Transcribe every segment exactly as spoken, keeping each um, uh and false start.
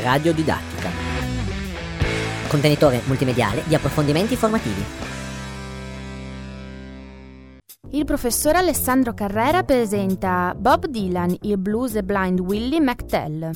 radiodidattica. Contenitore multimediale di approfondimenti formativi. Il professor Alessandro Carrera presenta Bob Dylan, il blues e Blind Willie McTell.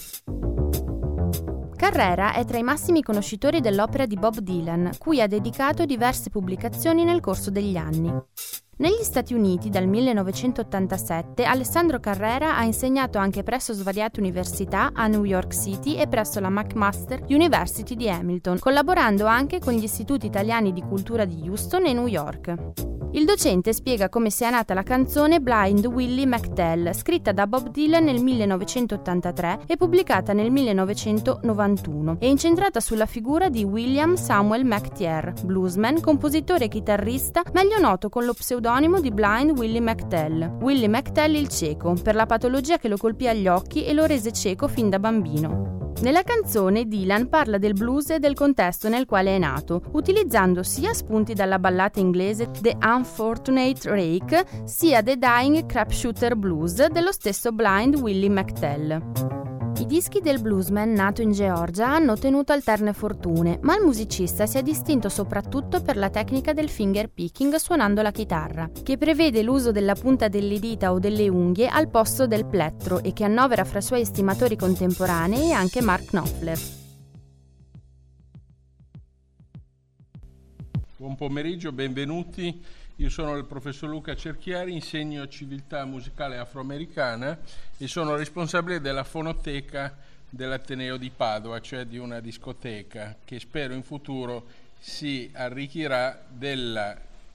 Carrera è tra i massimi conoscitori dell'opera di Bob Dylan, cui ha dedicato diverse pubblicazioni nel corso degli anni. Negli Stati Uniti, dal millenovecentottantasette, Alessandro Carrera ha insegnato anche presso svariate università a New York City e presso la McMaster University di Hamilton, collaborando anche con gli istituti italiani di cultura di Houston e New York. Il docente spiega come sia nata la canzone Blind Willie McTell, scritta da Bob Dylan nel millenovecentottantatré e pubblicata nel millenovecentonovantuno, e incentrata sulla figura di William Samuel McTeer, bluesman, compositore e chitarrista, meglio noto con lo pseudonimo di Blind Willie McTell, Willie McTell il cieco, per la patologia che lo colpì agli occhi e lo rese cieco fin da bambino. Nella canzone Dylan parla del blues e del contesto nel quale è nato, utilizzando sia spunti dalla ballata inglese The Unfortunate Rake, sia The Dying Crapshooter Blues dello stesso Blind Willie McTell. I dischi del bluesman nato in Georgia hanno ottenuto alterne fortune, ma il musicista si è distinto soprattutto per la tecnica del finger picking suonando la chitarra, che prevede l'uso della punta delle dita o delle unghie al posto del plettro e che annovera fra i suoi estimatori contemporanei anche Mark Knopfler. Buon pomeriggio, benvenuti. Io sono il professor Luca Cerchiari, insegno civiltà musicale afroamericana e sono responsabile della fonoteca dell'Ateneo di Padova, cioè di una discoteca che spero in futuro si arricchirà della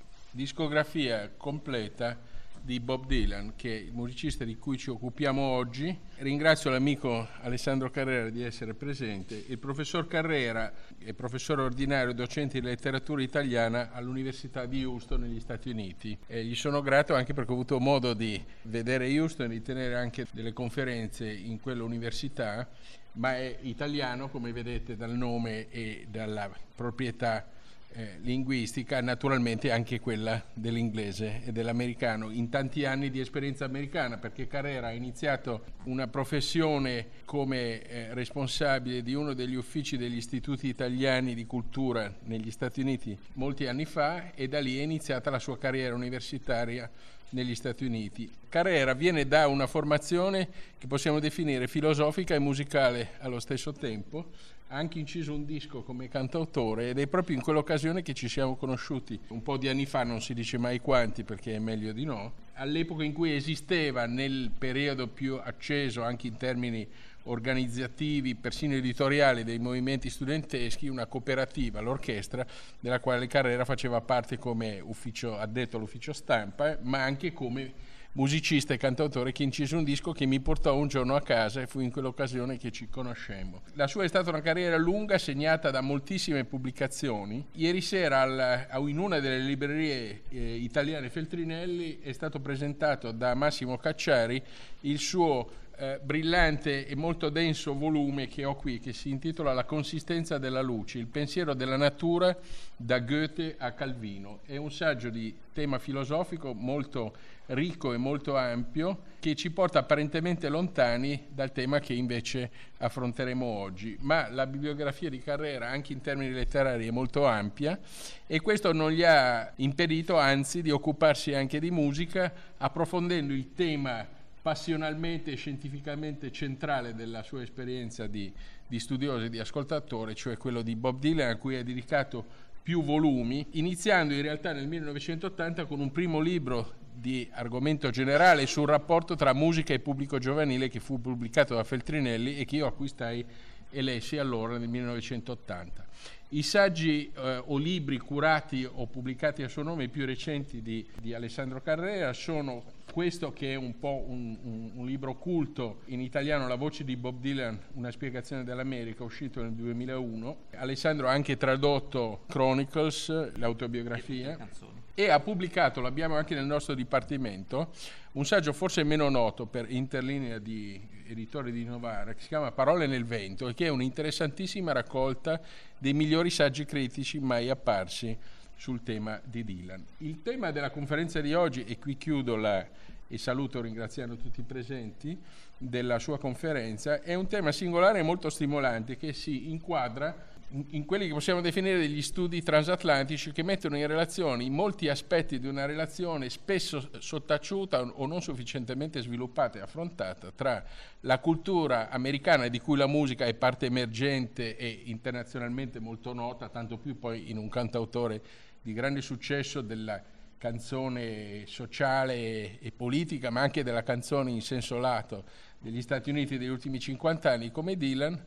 discografia completa di Bob Dylan, che è il musicista di cui ci occupiamo oggi. Ringrazio l'amico Alessandro Carrera di essere presente. Il professor Carrera è professore ordinario e docente di letteratura italiana all'Università di Houston negli Stati Uniti. E gli sono grato anche perché ho avuto modo di vedere Houston e di tenere anche delle conferenze in quell'università, ma è italiano, come vedete dal nome e dalla proprietà Eh, linguistica, naturalmente anche quella dell'inglese e dell'americano, in tanti anni di esperienza americana, perché Carrera ha iniziato una professione come eh, responsabile di uno degli uffici degli istituti italiani di cultura negli Stati Uniti molti anni fa, e da lì è iniziata la sua carriera universitaria negli Stati Uniti. Carrera viene da una formazione che possiamo definire filosofica e musicale allo stesso tempo. Ha anche inciso un disco come cantautore ed è proprio in quell'occasione che ci siamo conosciuti un po' di anni fa, non si dice mai quanti perché è meglio di no, all'epoca in cui esisteva, nel periodo più acceso anche in termini organizzativi, persino editoriali, dei movimenti studenteschi, una cooperativa, l'orchestra, della quale Carrera faceva parte come ufficio addetto all'ufficio stampa, ma anche come musicista e cantautore, che incise un disco che mi portò un giorno a casa e fu in quell'occasione che ci conoscemmo. La sua è stata una carriera lunga, segnata da moltissime pubblicazioni. Ieri sera al, in una delle librerie eh, italiane Feltrinelli è stato presentato da Massimo Cacciari il suo Eh, brillante e molto denso volume che ho qui, che si intitola La consistenza della luce, il pensiero della natura da Goethe a Calvino. È un saggio di tema filosofico molto ricco e molto ampio, che ci porta apparentemente lontani dal tema che invece affronteremo oggi. Ma la bibliografia di Carrera, anche in termini letterari, è molto ampia, e questo non gli ha impedito, anzi, di occuparsi anche di musica, approfondendo il tema passionalmente e scientificamente centrale della sua esperienza di, di studioso e di ascoltatore, cioè quello di Bob Dylan, a cui ha dedicato più volumi, iniziando in realtà nel millenovecentottanta con un primo libro di argomento generale sul rapporto tra musica e pubblico giovanile, che fu pubblicato da Feltrinelli e che io acquistai e lessi allora nel millenovecentottanta. I saggi eh, o libri curati o pubblicati a suo nome, i più recenti di, di Alessandro Carrera, sono questo, che è un po' un, un, un libro culto in italiano, La voce di Bob Dylan, una spiegazione dell'America, uscito nel duemilauno. Alessandro ha anche tradotto Chronicles, l'autobiografia, e ha pubblicato, l'abbiamo anche nel nostro dipartimento, un saggio forse meno noto per interlinea di editore di Novara, che si chiama Parole nel vento, e che è un'interessantissima raccolta dei migliori saggi critici mai apparsi sul tema di Dylan. Il tema della conferenza di oggi, e qui chiudo la e saluto ringraziando tutti i presenti della sua conferenza, è un tema singolare e molto stimolante che si inquadra in quelli che possiamo definire degli studi transatlantici che mettono in relazione i molti aspetti di una relazione spesso sottaciuta o non sufficientemente sviluppata e affrontata tra la cultura americana, di cui la musica è parte emergente e internazionalmente molto nota, tanto più poi in un cantautore di grande successo della canzone sociale e politica, ma anche della canzone in senso lato degli Stati Uniti degli ultimi cinquanta anni come Dylan,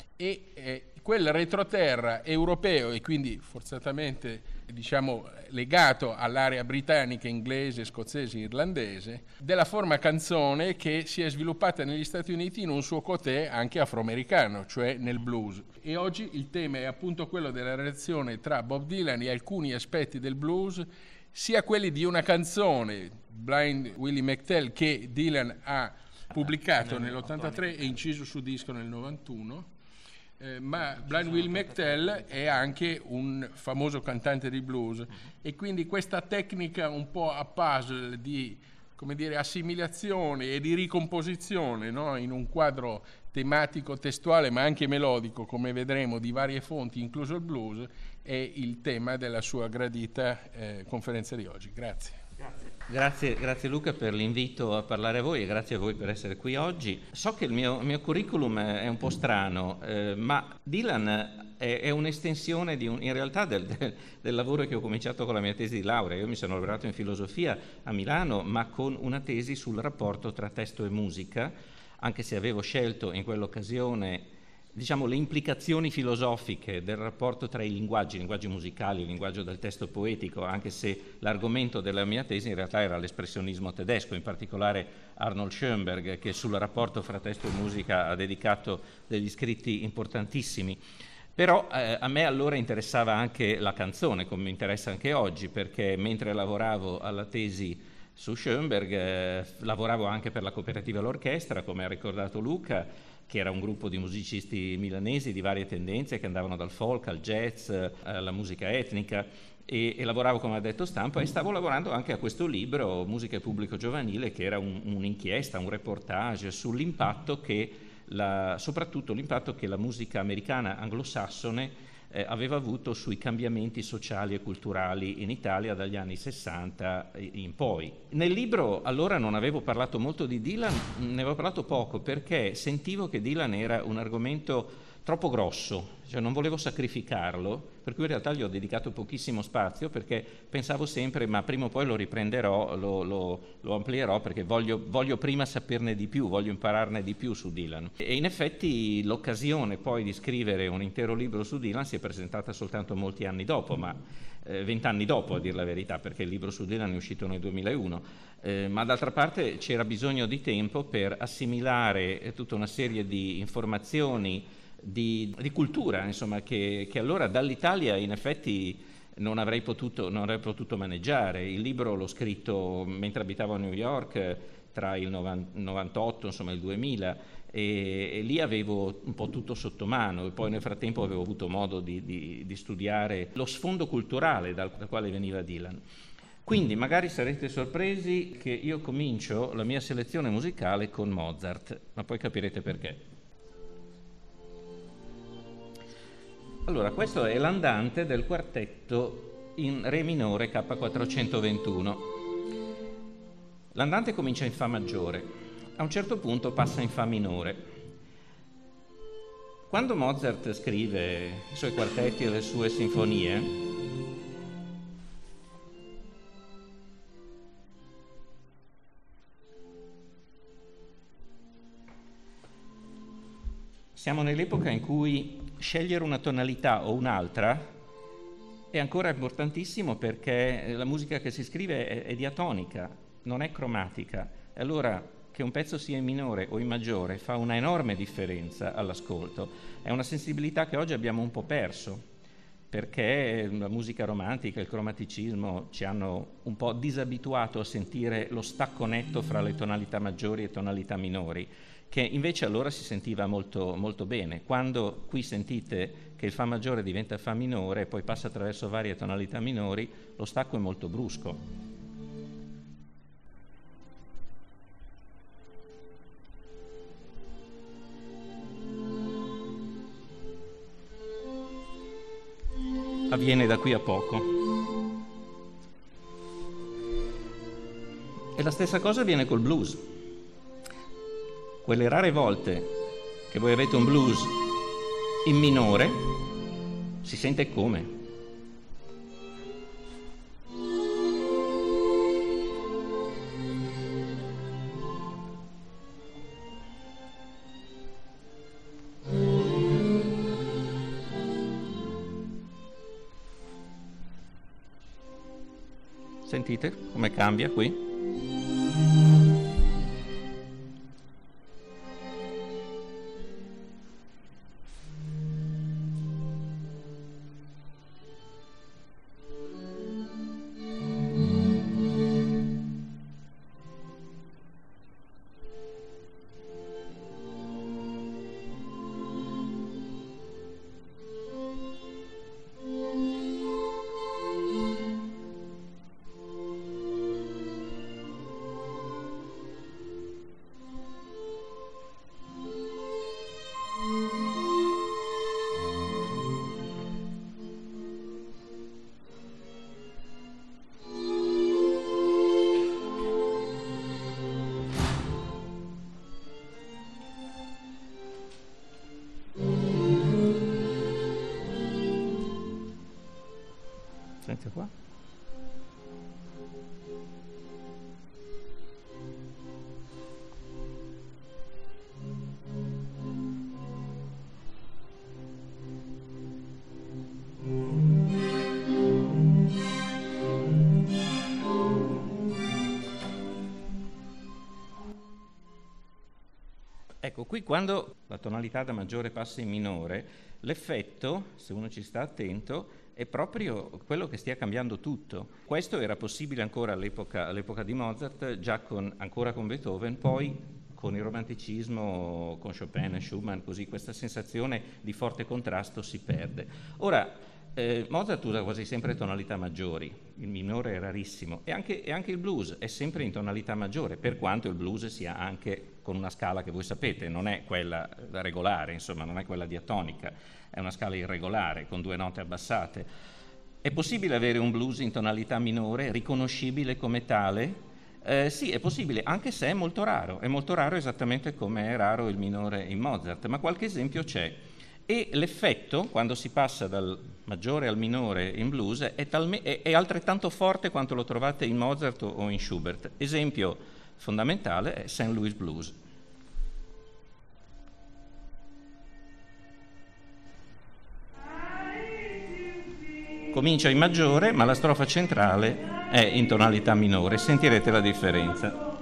e eh, quel retroterra europeo e quindi forzatamente diciamo legato all'area britannica, inglese, scozzese, irlandese, della forma canzone che si è sviluppata negli Stati Uniti in un suo cotè anche afroamericano, cioè nel blues. E oggi il tema è appunto quello della relazione tra Bob Dylan e alcuni aspetti del blues, sia quelli di una canzone, Blind Willie McTell, che Dylan ha pubblicato nell'ottantatré e inciso su disco nel novantuno, eh, ma Blind Willie McTell è anche un famoso cantante di blues, e quindi questa tecnica un po' a puzzle di, come dire, assimilazione e di ricomposizione, no? In un quadro tematico, testuale, ma anche melodico, come vedremo, di varie fonti, incluso il blues, è il tema della sua gradita eh, conferenza di oggi. Grazie. Grazie. Grazie, grazie Luca per l'invito a parlare a voi e grazie a voi per essere qui oggi. So che il mio, mio curriculum è un po' strano, eh, ma Dylan è, è un'estensione di un, in realtà del, del, del lavoro che ho cominciato con la mia tesi di laurea. Io mi sono laureato in filosofia a Milano, ma con una tesi sul rapporto tra testo e musica, anche se avevo scelto in quell'occasione diciamo le implicazioni filosofiche del rapporto tra i linguaggi, i linguaggi musicali, il linguaggio del testo poetico, anche se l'argomento della mia tesi in realtà era l'espressionismo tedesco, in particolare Arnold Schoenberg, che sul rapporto fra testo e musica ha dedicato degli scritti importantissimi. Però eh, a me allora interessava anche la canzone, come mi interessa anche oggi, perché mentre lavoravo alla tesi su Schoenberg eh, lavoravo anche per la cooperativa L'Orchestra, come ha ricordato Luca, che era un gruppo di musicisti milanesi di varie tendenze che andavano dal folk al jazz, alla musica etnica, e, e lavoravo come addetto stampa, e stavo lavorando anche a questo libro Musica e pubblico giovanile, che era un, un'inchiesta, un reportage sull'impatto che la, soprattutto l'impatto che la musica americana anglosassone eh, aveva avuto sui cambiamenti sociali e culturali in Italia dagli anni sessanta in poi. Nel libro allora non avevo parlato molto di Dylan, ne avevo parlato poco perché sentivo che Dylan era un argomento troppo grosso, cioè non volevo sacrificarlo, per cui in realtà gli ho dedicato pochissimo spazio, perché pensavo sempre ma prima o poi lo riprenderò, lo, lo, lo amplierò, perché voglio, voglio prima saperne di più, voglio impararne di più su Dylan. E in effetti l'occasione poi di scrivere un intero libro su Dylan si è presentata soltanto molti anni dopo, ma eh, vent'anni dopo a dir la verità, perché il libro su Dylan è uscito nel duemilauno, eh, ma d'altra parte c'era bisogno di tempo per assimilare eh, tutta una serie di informazioni Di, di cultura, insomma, che, che allora dall'Italia in effetti non avrei potuto, non avrei potuto maneggiare. Il libro l'ho scritto mentre abitavo a New York tra il novantotto, insomma il duemila, e, e lì avevo un po' tutto sotto mano, e poi nel frattempo avevo avuto modo di, di, di studiare lo sfondo culturale dal, dal quale veniva Dylan. Quindi magari sarete sorpresi che io comincio la mia selezione musicale con Mozart, ma poi capirete perché. Allora, questo è l'andante del quartetto in Re minore K quattrocentoventuno. L'andante comincia in Fa maggiore, a un certo punto passa in Fa minore. Quando Mozart scrive i suoi quartetti e le sue sinfonie, siamo nell'epoca in cui scegliere una tonalità o un'altra è ancora importantissimo, perché la musica che si scrive è, è diatonica, non è cromatica. E allora che un pezzo sia in minore o in maggiore fa una enorme differenza all'ascolto. È una sensibilità che oggi abbiamo un po' perso, perché la musica romantica, il cromaticismo ci hanno un po' disabituato a sentire lo stacco netto fra le tonalità maggiori e tonalità minori, che invece allora si sentiva molto, molto bene. Quando qui sentite che il Fa maggiore diventa Fa minore e poi passa attraverso varie tonalità minori, lo stacco è molto brusco. avviene da qui a poco. E la stessa cosa avviene col blues. Quelle rare volte che voi avete un blues in minore, si sente come. Sentite come cambia qui? Senti qua. Ecco, qui quando la tonalità da maggiore passa in minore, l'effetto, se uno ci sta attento, è proprio quello che stia cambiando tutto. Questo era possibile ancora all'epoca, all'epoca di Mozart, già con, ancora con Beethoven, poi con il romanticismo, con Chopin e Schumann, così questa sensazione di forte contrasto si perde. Ora, eh, Mozart usa quasi sempre tonalità maggiori, il minore è rarissimo, e anche, e anche il blues è sempre in tonalità maggiore, per quanto il blues sia anche con una scala che voi sapete, non è quella regolare, insomma, non è quella diatonica, è una scala irregolare, con due note abbassate. È possibile avere un blues in tonalità minore, riconoscibile come tale? Eh, sì, è possibile, anche se è molto raro, è molto raro esattamente come è raro il minore in Mozart, ma qualche esempio c'è. E l'effetto, quando si passa dal maggiore al minore in blues, è, talme- è, è altrettanto forte quanto lo trovate in Mozart o in Schubert. Esempio fondamentale è Saint Louis Blues. Comincia in maggiore, ma la strofa centrale è in tonalità minore. Sentirete la differenza.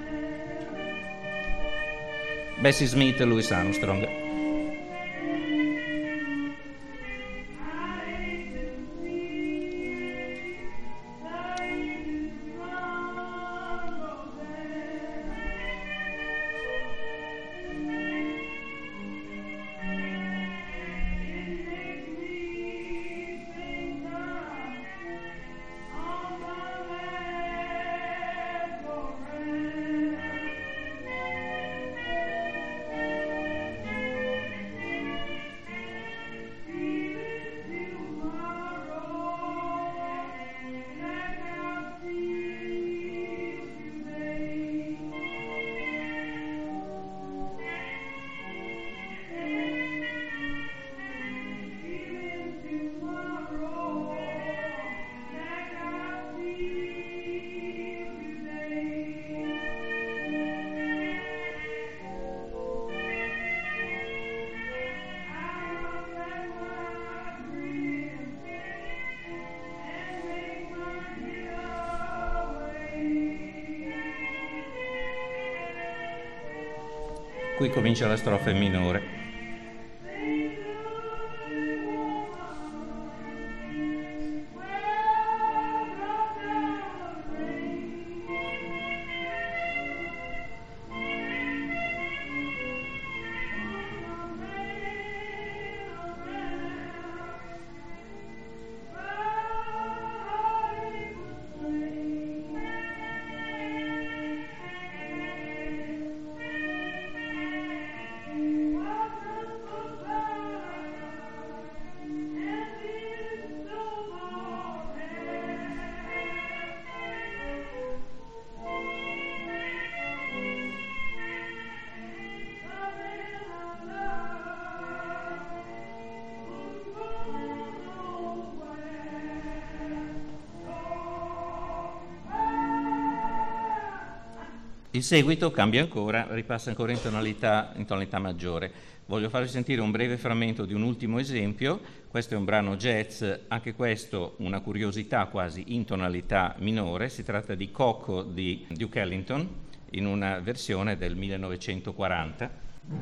Bessie Smith e Louis Armstrong. Qui comincia la strofa in minore. Il seguito cambia ancora, ripassa ancora in tonalità, in tonalità maggiore. Voglio farvi sentire un breve frammento di un ultimo esempio. Questo è un brano jazz, anche questo una curiosità quasi in tonalità minore. Si tratta di Coco di Duke Ellington in una versione del millenovecentoquaranta.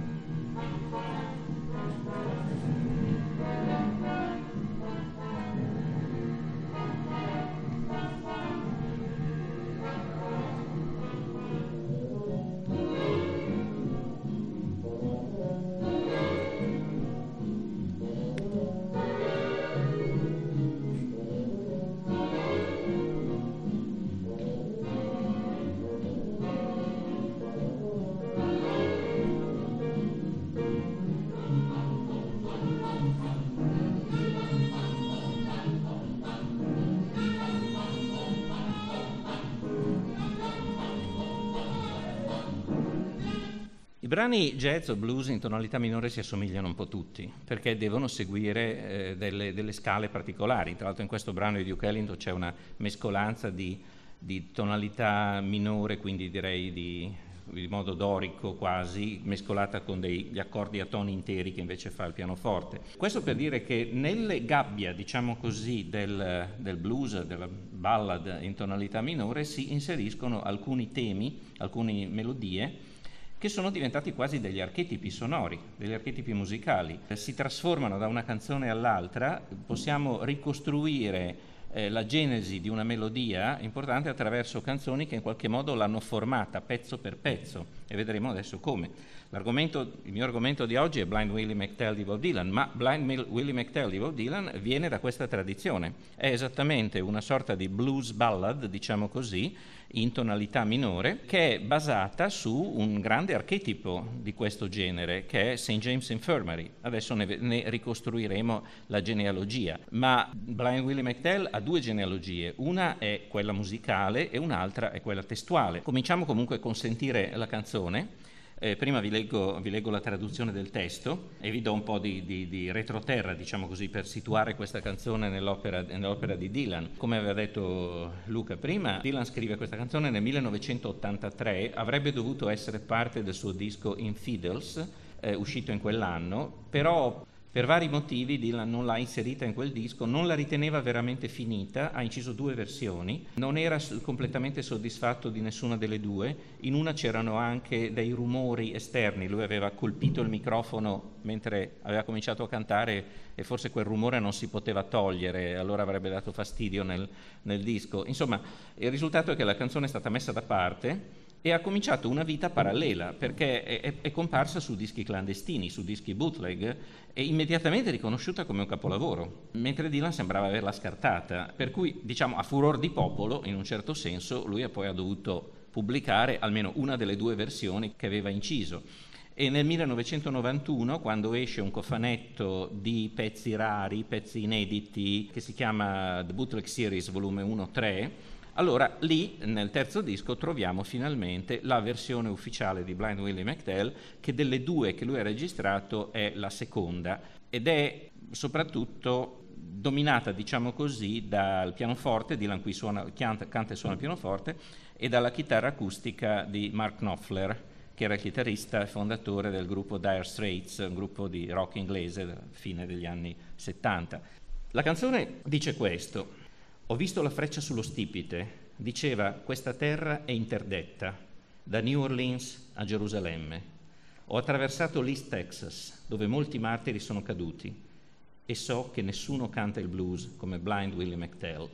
I brani jazz o blues in tonalità minore si assomigliano un po' tutti, perché devono seguire eh, delle, delle scale particolari. Tra l'altro in questo brano di Duke Ellington c'è una mescolanza di, di tonalità minore, quindi direi di, di modo dorico quasi, mescolata con degli accordi a toni interi che invece fa il pianoforte. Questo per dire che nelle gabbia, diciamo così, del, del blues, della ballad in tonalità minore si inseriscono alcuni temi, alcune melodie che sono diventati quasi degli archetipi sonori, degli archetipi musicali. Si trasformano da una canzone all'altra, possiamo ricostruire eh, la genesi di una melodia importante attraverso canzoni che in qualche modo l'hanno formata pezzo per pezzo, e vedremo adesso come. L'argomento, il mio argomento di oggi è Blind Willie McTell di Bob Dylan, ma Blind Willie McTell di Bob Dylan viene da questa tradizione. È esattamente una sorta di blues ballad, diciamo così, in tonalità minore, che è basata su un grande archetipo di questo genere, che è Saint James Infirmary. Adesso ne, ne ricostruiremo la genealogia, ma Blind Willie McTell ha due genealogie, una è quella musicale e un'altra è quella testuale. Cominciamo comunque con sentire la canzone. Eh, prima vi leggo, vi leggo la traduzione del testo e vi do un po' di, di, di retroterra, diciamo così, per situare questa canzone nell'opera, nell'opera di Dylan. Come aveva detto Luca prima, Dylan scrive questa canzone nel millenovecentottantatré, avrebbe dovuto essere parte del suo disco Infidels, eh, uscito in quell'anno, però per vari motivi Dylan non l'ha inserita in quel disco, non la riteneva veramente finita, ha inciso due versioni, non era completamente soddisfatto di nessuna delle due, in una c'erano anche dei rumori esterni, lui aveva colpito il microfono mentre aveva cominciato a cantare e forse quel rumore non si poteva togliere, allora avrebbe dato fastidio nel, nel disco. Insomma, il risultato è che la canzone è stata messa da parte e ha cominciato una vita parallela, perché è, è, è comparsa su dischi clandestini, su dischi bootleg, e immediatamente riconosciuta come un capolavoro, mentre Dylan sembrava averla scartata, per cui, diciamo, a furor di popolo, in un certo senso, lui poi ha dovuto pubblicare almeno una delle due versioni che aveva inciso. E nel millenovecentonovantuno, quando esce un cofanetto di pezzi rari, pezzi inediti, che si chiama The Bootleg Series volume uno tre, allora lì nel terzo disco troviamo finalmente la versione ufficiale di Blind Willie McTell, che delle due che lui ha registrato è la seconda ed è soprattutto dominata, diciamo così, dal pianoforte, Dylan qui suona, canta, canta e suona il pianoforte, e dalla chitarra acustica di Mark Knopfler, che era il chitarrista e fondatore del gruppo Dire Straits, un gruppo di rock inglese della fine degli anni settanta. La canzone dice questo: ho visto la freccia sullo stipite, diceva questa terra è interdetta, da New Orleans a Gerusalemme. Ho attraversato l'East Texas, dove molti martiri sono caduti, e so che nessuno canta il blues come Blind Willie McTell.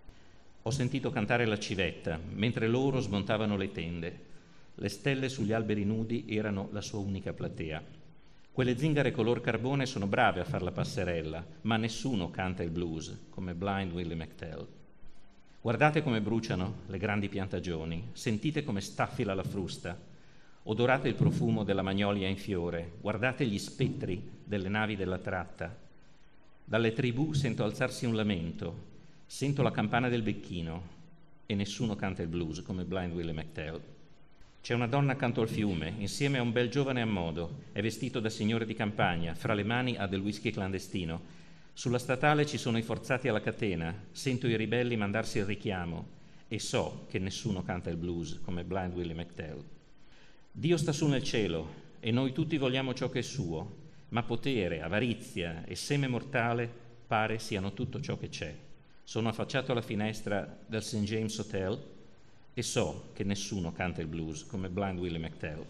Ho sentito cantare la civetta, mentre loro smontavano le tende. Le stelle sugli alberi nudi erano la sua unica platea. Quelle zingare color carbone sono brave a far la passerella, ma nessuno canta il blues come Blind Willie McTell. Guardate come bruciano le grandi piantagioni, sentite come staffila la frusta, odorate il profumo della magnolia in fiore, guardate gli spettri delle navi della tratta. Dalle tribù sento alzarsi un lamento, sento la campana del becchino e nessuno canta il blues come Blind Willie McTell. C'è una donna accanto al fiume, insieme a un bel giovane a modo, è vestito da signore di campagna, fra le mani ha del whisky clandestino. Sulla statale ci sono i forzati alla catena, sento i ribelli mandarsi il richiamo e so che nessuno canta il blues come Blind Willie McTell. Dio sta su nel cielo e noi tutti vogliamo ciò che è suo, ma potere, avarizia e seme mortale pare siano tutto ciò che c'è. Sono affacciato alla finestra del Saint James Hotel e so che nessuno canta il blues come Blind Willie McTell.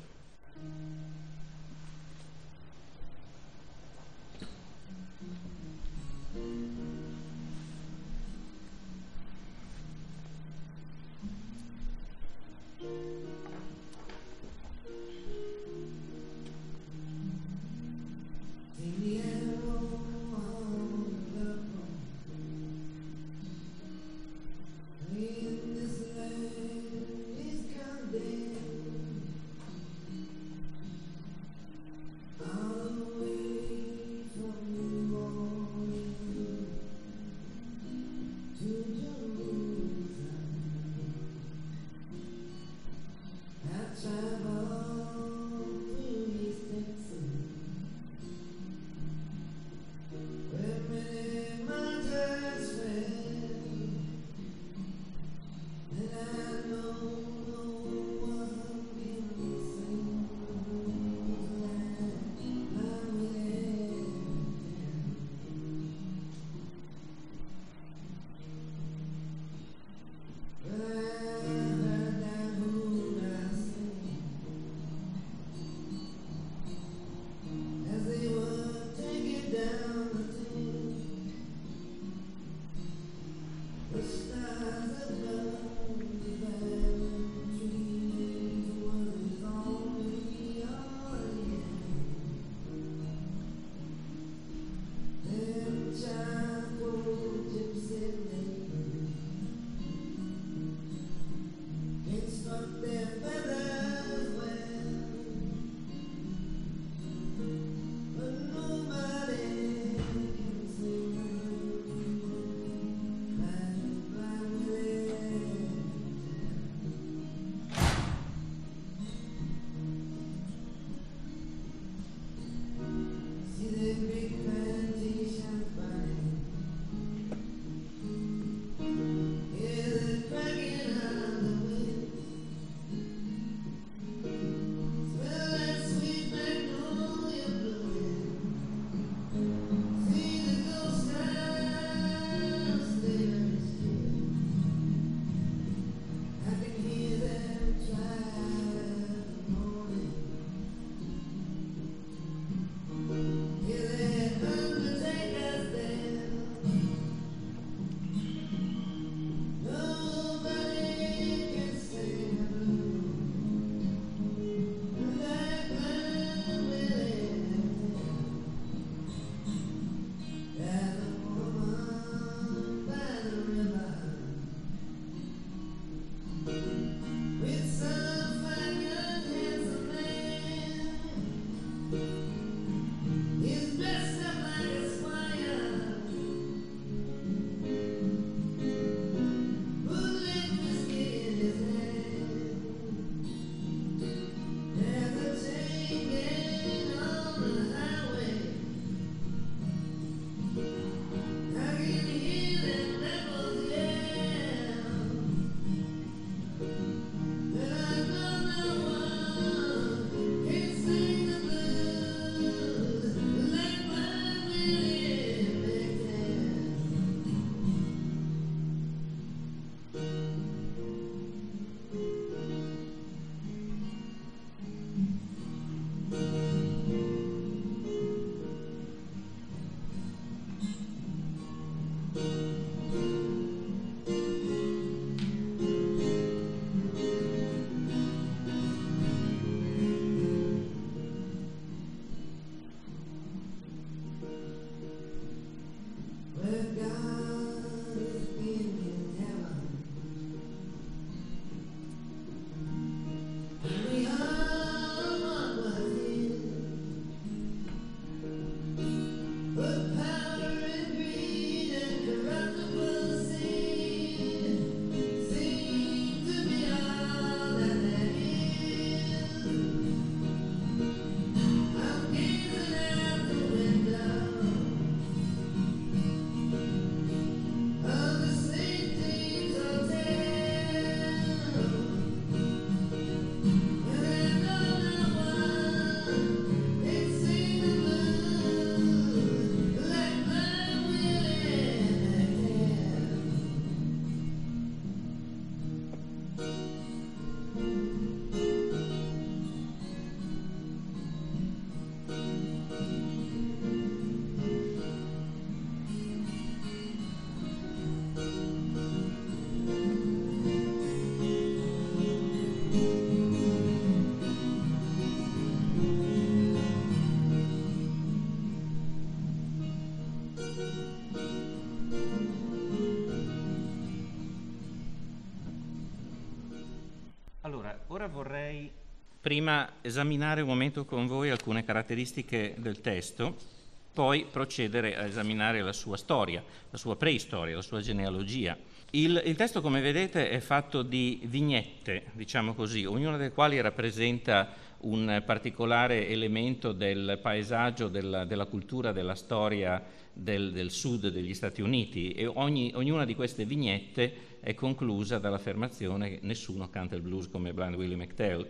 Allora, ora vorrei prima esaminare un momento con voi alcune caratteristiche del testo, poi procedere a esaminare la sua storia, la sua preistoria, la sua genealogia. Il, il testo, come vedete, è fatto di vignette, diciamo così, ognuna delle quali rappresenta un particolare elemento del paesaggio, della, della cultura, della storia del, del sud degli Stati Uniti, e ogni, ognuna di queste vignette è conclusa dall'affermazione che nessuno canta il blues come Blind Willie McTell.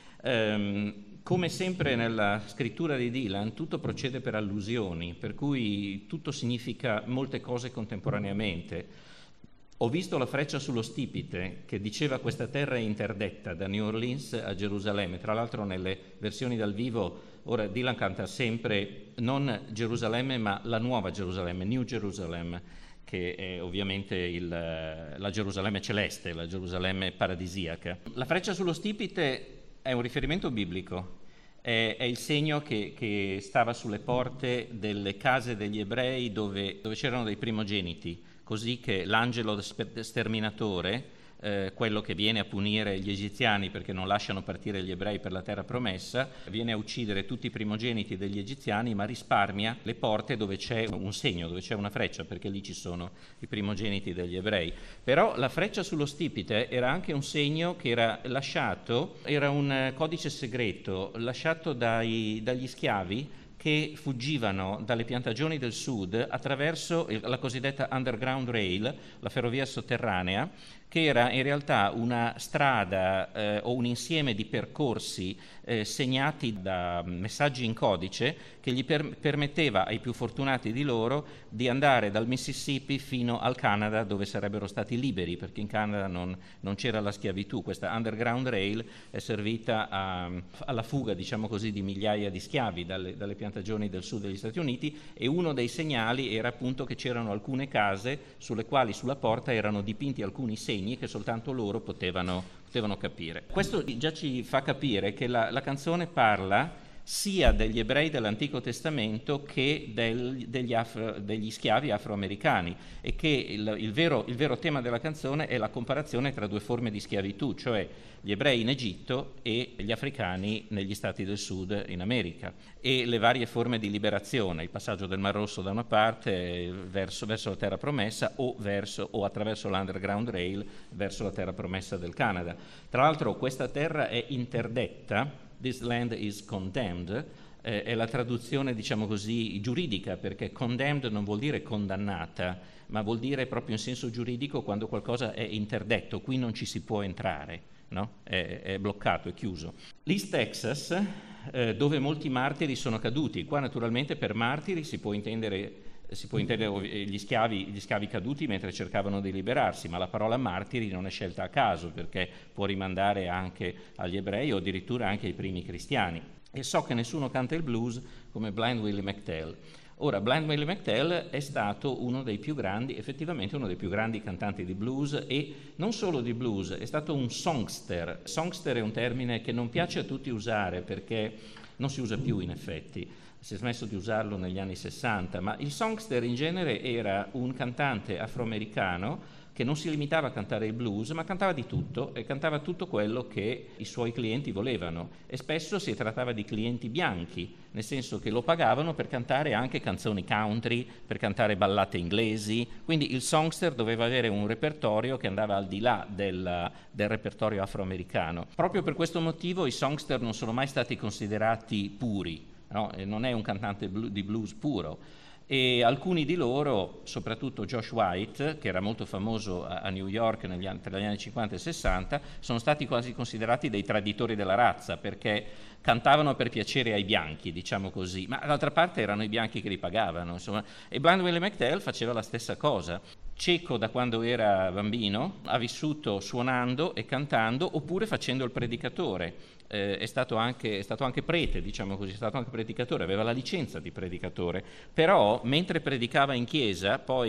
Um, come sempre nella scrittura di Dylan tutto procede per allusioni, per cui tutto significa molte cose contemporaneamente. Ho visto la freccia sullo stipite che diceva questa terra è interdetta da New Orleans a Gerusalemme. Tra l'altro nelle versioni dal vivo ora Dylan canta sempre non Gerusalemme ma la nuova Gerusalemme, New Jerusalem, che è ovviamente il, la Gerusalemme celeste, la Gerusalemme paradisiaca. La freccia sullo stipite è un riferimento biblico, è, è il segno che, che stava sulle porte delle case degli ebrei dove, dove c'erano dei primogeniti, così che l'angelo sterminatore, eh, quello che viene a punire gli egiziani perché non lasciano partire gli ebrei per la terra promessa, viene a uccidere tutti i primogeniti degli egiziani, ma risparmia le porte dove c'è un segno, dove c'è una freccia, perché lì ci sono i primogeniti degli ebrei. Però la freccia sullo stipite era anche un segno che era lasciato, era un codice segreto lasciato dai, dagli schiavi che fuggivano dalle piantagioni del sud attraverso la cosiddetta Underground Rail, la ferrovia sotterranea, che era in realtà una strada eh, o un insieme di percorsi eh, segnati da messaggi in codice che gli per- permetteva ai più fortunati di loro di andare dal Mississippi fino al Canada, dove sarebbero stati liberi, perché in Canada non, non c'era la schiavitù. Questa Underground Rail è servita a, alla fuga, diciamo così, di migliaia di schiavi dalle, dalle piantagioni del sud degli Stati Uniti, e uno dei segnali era appunto che c'erano alcune case sulle quali sulla porta erano dipinti alcuni segni che soltanto loro potevano, potevano capire. Questo già ci fa capire che la, la canzone parla sia degli ebrei dell'Antico Testamento che del, degli, afro, degli schiavi afroamericani, e che il, il, vero, il vero tema della canzone è la comparazione tra due forme di schiavitù, cioè gli ebrei in Egitto e gli africani negli stati del sud in America, e le varie forme di liberazione, il passaggio del Mar Rosso da una parte verso, verso la terra promessa o, verso, o attraverso l'Underground Rail verso la terra promessa del Canada. Tra l'altro questa terra è interdetta, This land is condemned, eh, è la traduzione, diciamo così, giuridica, perché condemned non vuol dire condannata, ma vuol dire proprio in senso giuridico quando qualcosa è interdetto, qui non ci si può entrare, no? È, è bloccato, è chiuso. L'East Texas, eh, dove molti martiri sono caduti, qua naturalmente per martiri si può intendere si può intendere gli schiavi, gli schiavi caduti mentre cercavano di liberarsi, ma la parola martiri non è scelta a caso, perché può rimandare anche agli ebrei o addirittura anche ai primi cristiani. E so che nessuno canta il blues come Blind Willie McTell. Ora, Blind Willie McTell è stato uno dei più grandi, effettivamente uno dei più grandi cantanti di blues, e non solo di blues, è stato un songster. Songster è un termine che non piace a tutti usare perché non si usa più in effetti. Si è smesso di usarlo negli anni sessanta, ma il songster in genere era un cantante afroamericano che non si limitava a cantare il blues, ma cantava di tutto, e cantava tutto quello che i suoi clienti volevano, e spesso si trattava di clienti bianchi, nel senso che lo pagavano per cantare anche canzoni country, per cantare ballate inglesi, quindi il songster doveva avere un repertorio che andava al di là del, del repertorio afroamericano. Proprio per questo motivo i songster non sono mai stati considerati puri. No, non è un cantante di blues puro, e alcuni di loro, soprattutto Josh White, che era molto famoso a New York negli anni, tra gli anni cinquanta e sessanta, sono stati quasi considerati dei traditori della razza, perché cantavano per piacere ai bianchi, diciamo così, ma d'altra parte erano i bianchi che li pagavano, insomma. E Blind Willie McTell faceva la stessa cosa. Cieco da quando era bambino, ha vissuto suonando e cantando, oppure facendo il predicatore. Eh, è, stato anche, è stato anche prete, diciamo così, è stato anche predicatore, aveva la licenza di predicatore, però mentre predicava in chiesa, poi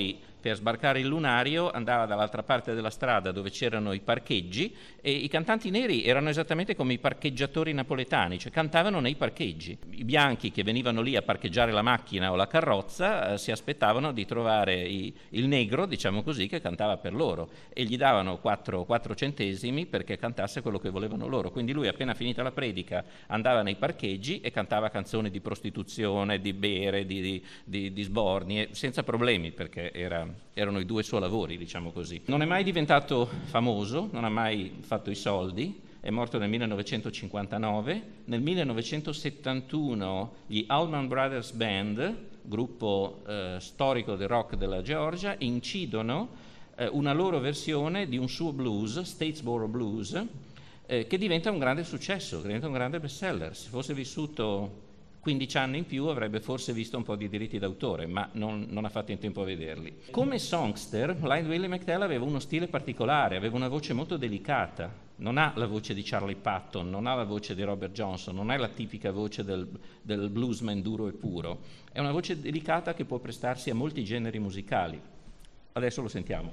per sbarcare il lunario andava dall'altra parte della strada dove c'erano i parcheggi, e i cantanti neri erano esattamente come i parcheggiatori napoletani, cioè cantavano nei parcheggi. I bianchi che venivano lì a parcheggiare la macchina o la carrozza eh, si aspettavano di trovare i, il negro, diciamo così, che cantava per loro, e gli davano quattro centesimi perché cantasse quello che volevano loro. Quindi lui, appena finita la predica, andava nei parcheggi e cantava canzoni di prostituzione, di bere, di, di, di, di sborni, senza problemi, perché era, erano i due suoi lavori, diciamo così. Non è mai diventato famoso, non ha mai fatto i soldi, è morto nel millenovecentocinquantanove. Nel millenovecentosettantuno gli Allman Brothers Band, gruppo eh, storico del rock della Georgia, incidono eh, una loro versione di un suo blues, Statesboro Blues, eh, che diventa un grande successo, che diventa un grande bestseller. Se fosse vissuto quindici anni in più avrebbe forse visto un po' di diritti d'autore, ma non, non ha fatto in tempo a vederli. Come songster, Blind Willie McTell aveva uno stile particolare, aveva una voce molto delicata. Non ha la voce di Charlie Patton, non ha la voce di Robert Johnson, non è la tipica voce del, del bluesman duro e puro. È una voce delicata che può prestarsi a molti generi musicali. Adesso lo sentiamo.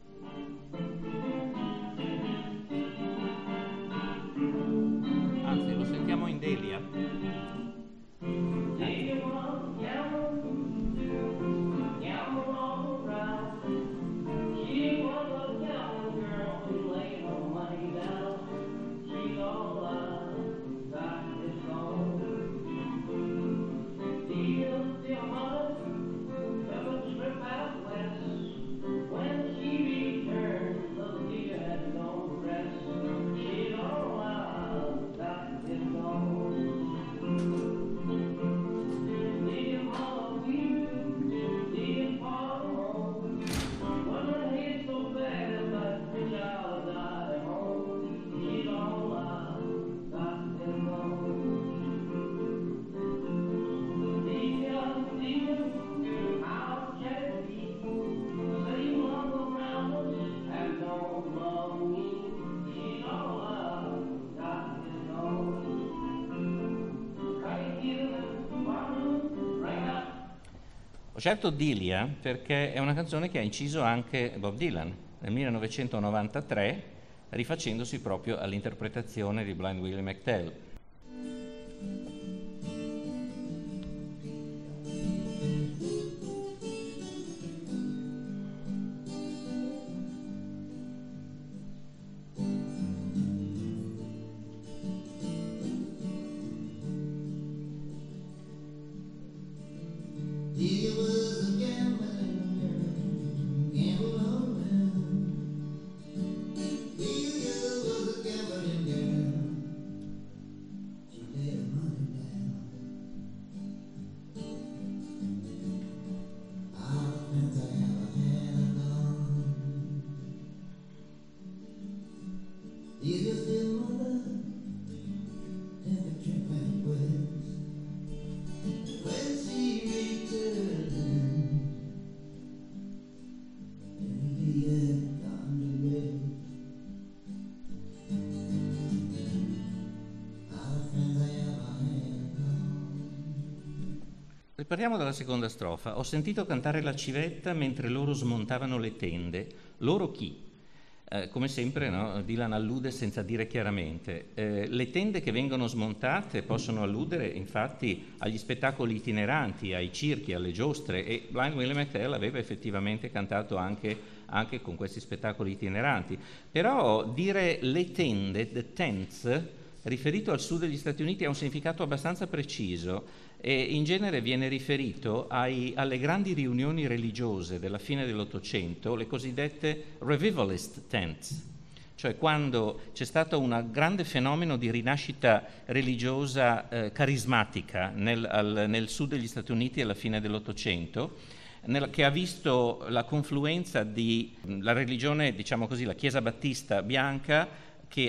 Anzi, lo sentiamo in Delia. Ho scelto Delia perché è una canzone che ha inciso anche Bob Dylan nel millenovecentonovantatré, rifacendosi proprio all'interpretazione di Blind Willie McTell. Parliamo della seconda strofa. Ho sentito cantare la civetta mentre loro smontavano le tende. Loro chi? Eh, come sempre, no? Dylan allude senza dire chiaramente. Eh, le tende che vengono smontate possono alludere infatti agli spettacoli itineranti, ai circhi, alle giostre, e Blind Willie McTell aveva effettivamente cantato anche, anche con questi spettacoli itineranti. Però dire le tende, the tents, riferito al sud degli Stati Uniti, ha un significato abbastanza preciso e in genere viene riferito ai, alle grandi riunioni religiose della fine dell'Ottocento, le cosiddette revivalist tents, cioè quando c'è stato un grande fenomeno di rinascita religiosa eh, carismatica nel, al, nel sud degli Stati Uniti alla fine dell'Ottocento, nel, che ha visto la confluenza di la religione, diciamo così, la Chiesa Battista bianca, che ha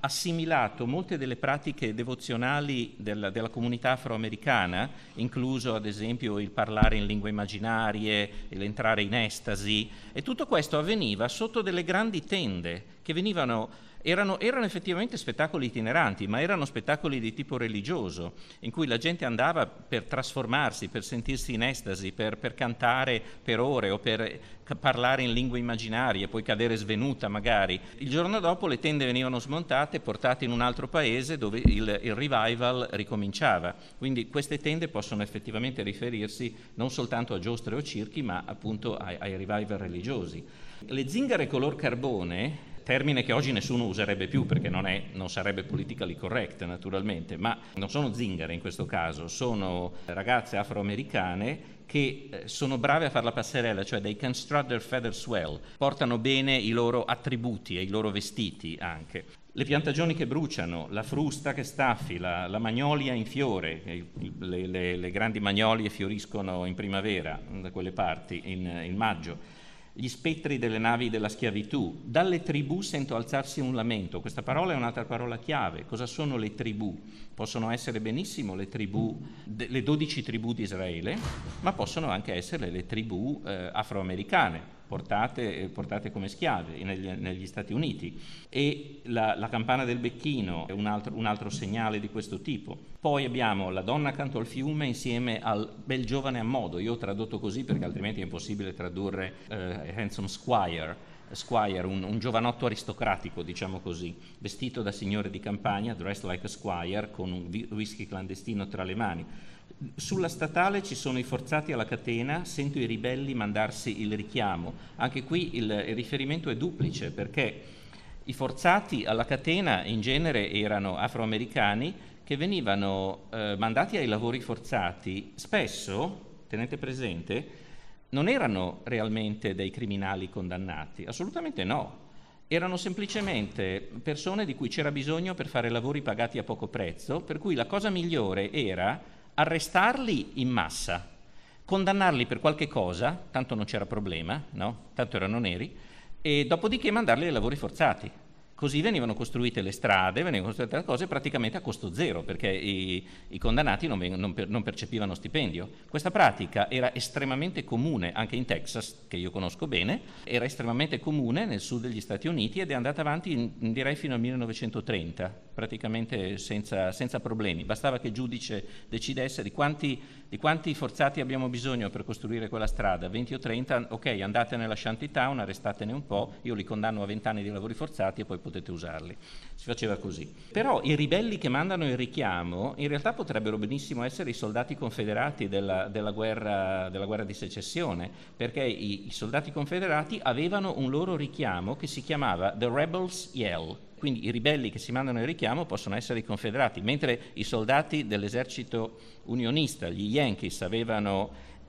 assimilato molte delle pratiche devozionali della, della comunità afroamericana, incluso ad esempio il parlare in lingue immaginarie, l'entrare in estasi, e tutto questo avveniva sotto delle grandi tende che venivano Erano, erano effettivamente spettacoli itineranti, ma erano spettacoli di tipo religioso, in cui la gente andava per trasformarsi, per sentirsi in estasi, per, per cantare per ore o per parlare in lingue immaginarie, poi cadere svenuta magari. Il giorno dopo le tende venivano smontate e portate in un altro paese dove il, il revival ricominciava. Quindi queste tende possono effettivamente riferirsi non soltanto a giostre o circhi, ma appunto ai, ai revival religiosi. Le zingare color carbone, termine che oggi nessuno userebbe più perché non, è, non sarebbe politically correct naturalmente, ma non sono zingare in questo caso, sono ragazze afroamericane che sono brave a fare la passerella, cioè they can strut their feathers well, portano bene i loro attributi e i loro vestiti anche. Le piantagioni che bruciano, la frusta che staffi, la, la magnolia in fiore, le, le, le grandi magnolie fioriscono in primavera da quelle parti, in, in maggio. Gli spettri delle navi della schiavitù. Dalle tribù sento alzarsi un lamento. Questa parola è un'altra parola chiave. Cosa sono le tribù? Possono essere benissimo le tribù, le dodici tribù di Israele, ma possono anche essere le tribù eh, afroamericane, portate, portate come schiave negli, negli Stati Uniti. E la, la campana del becchino è un altro, un altro segnale di questo tipo. Poi abbiamo la donna accanto al fiume insieme al bel giovane a modo. Io ho tradotto così perché altrimenti è impossibile tradurre eh, handsome squire, squire un, un giovanotto aristocratico, diciamo così, vestito da signore di campagna, dressed like a squire, con un whisky clandestino tra le mani. Sulla statale ci sono i forzati alla catena, sento i ribelli mandarsi il richiamo. Anche qui il, il riferimento è duplice, perché i forzati alla catena in genere erano afroamericani che venivano eh, mandati ai lavori forzati. Spesso, tenete presente, non erano realmente dei criminali condannati, assolutamente no. Erano semplicemente persone di cui c'era bisogno per fare lavori pagati a poco prezzo, per cui la cosa migliore era arrestarli in massa, condannarli per qualche cosa, tanto non c'era problema, no? Tanto erano neri, e dopodiché mandarli ai lavori forzati. Così venivano costruite le strade, venivano costruite le cose praticamente a costo zero, perché i, i condannati non, non, per, non percepivano stipendio. Questa pratica era estremamente comune anche in Texas, che io conosco bene, era estremamente comune nel sud degli Stati Uniti ed è andata avanti in, direi fino al millenovecentotrenta, praticamente senza, senza problemi. Bastava che il giudice decidesse di quanti, di quanti forzati abbiamo bisogno per costruire quella strada, venti o trenta, ok, andate nella shantytown, arrestatene un po', io li condanno a venti anni di lavori forzati e poi potete usarli. Si faceva così. Però i ribelli che mandano il richiamo in realtà potrebbero benissimo essere i soldati confederati della, della, guerra, della guerra di secessione, perché i, i soldati confederati avevano un loro richiamo che si chiamava The Rebels Yell. Quindi i ribelli che si mandano il richiamo possono essere i confederati, mentre i soldati dell'esercito unionista, gli Yankees, avevano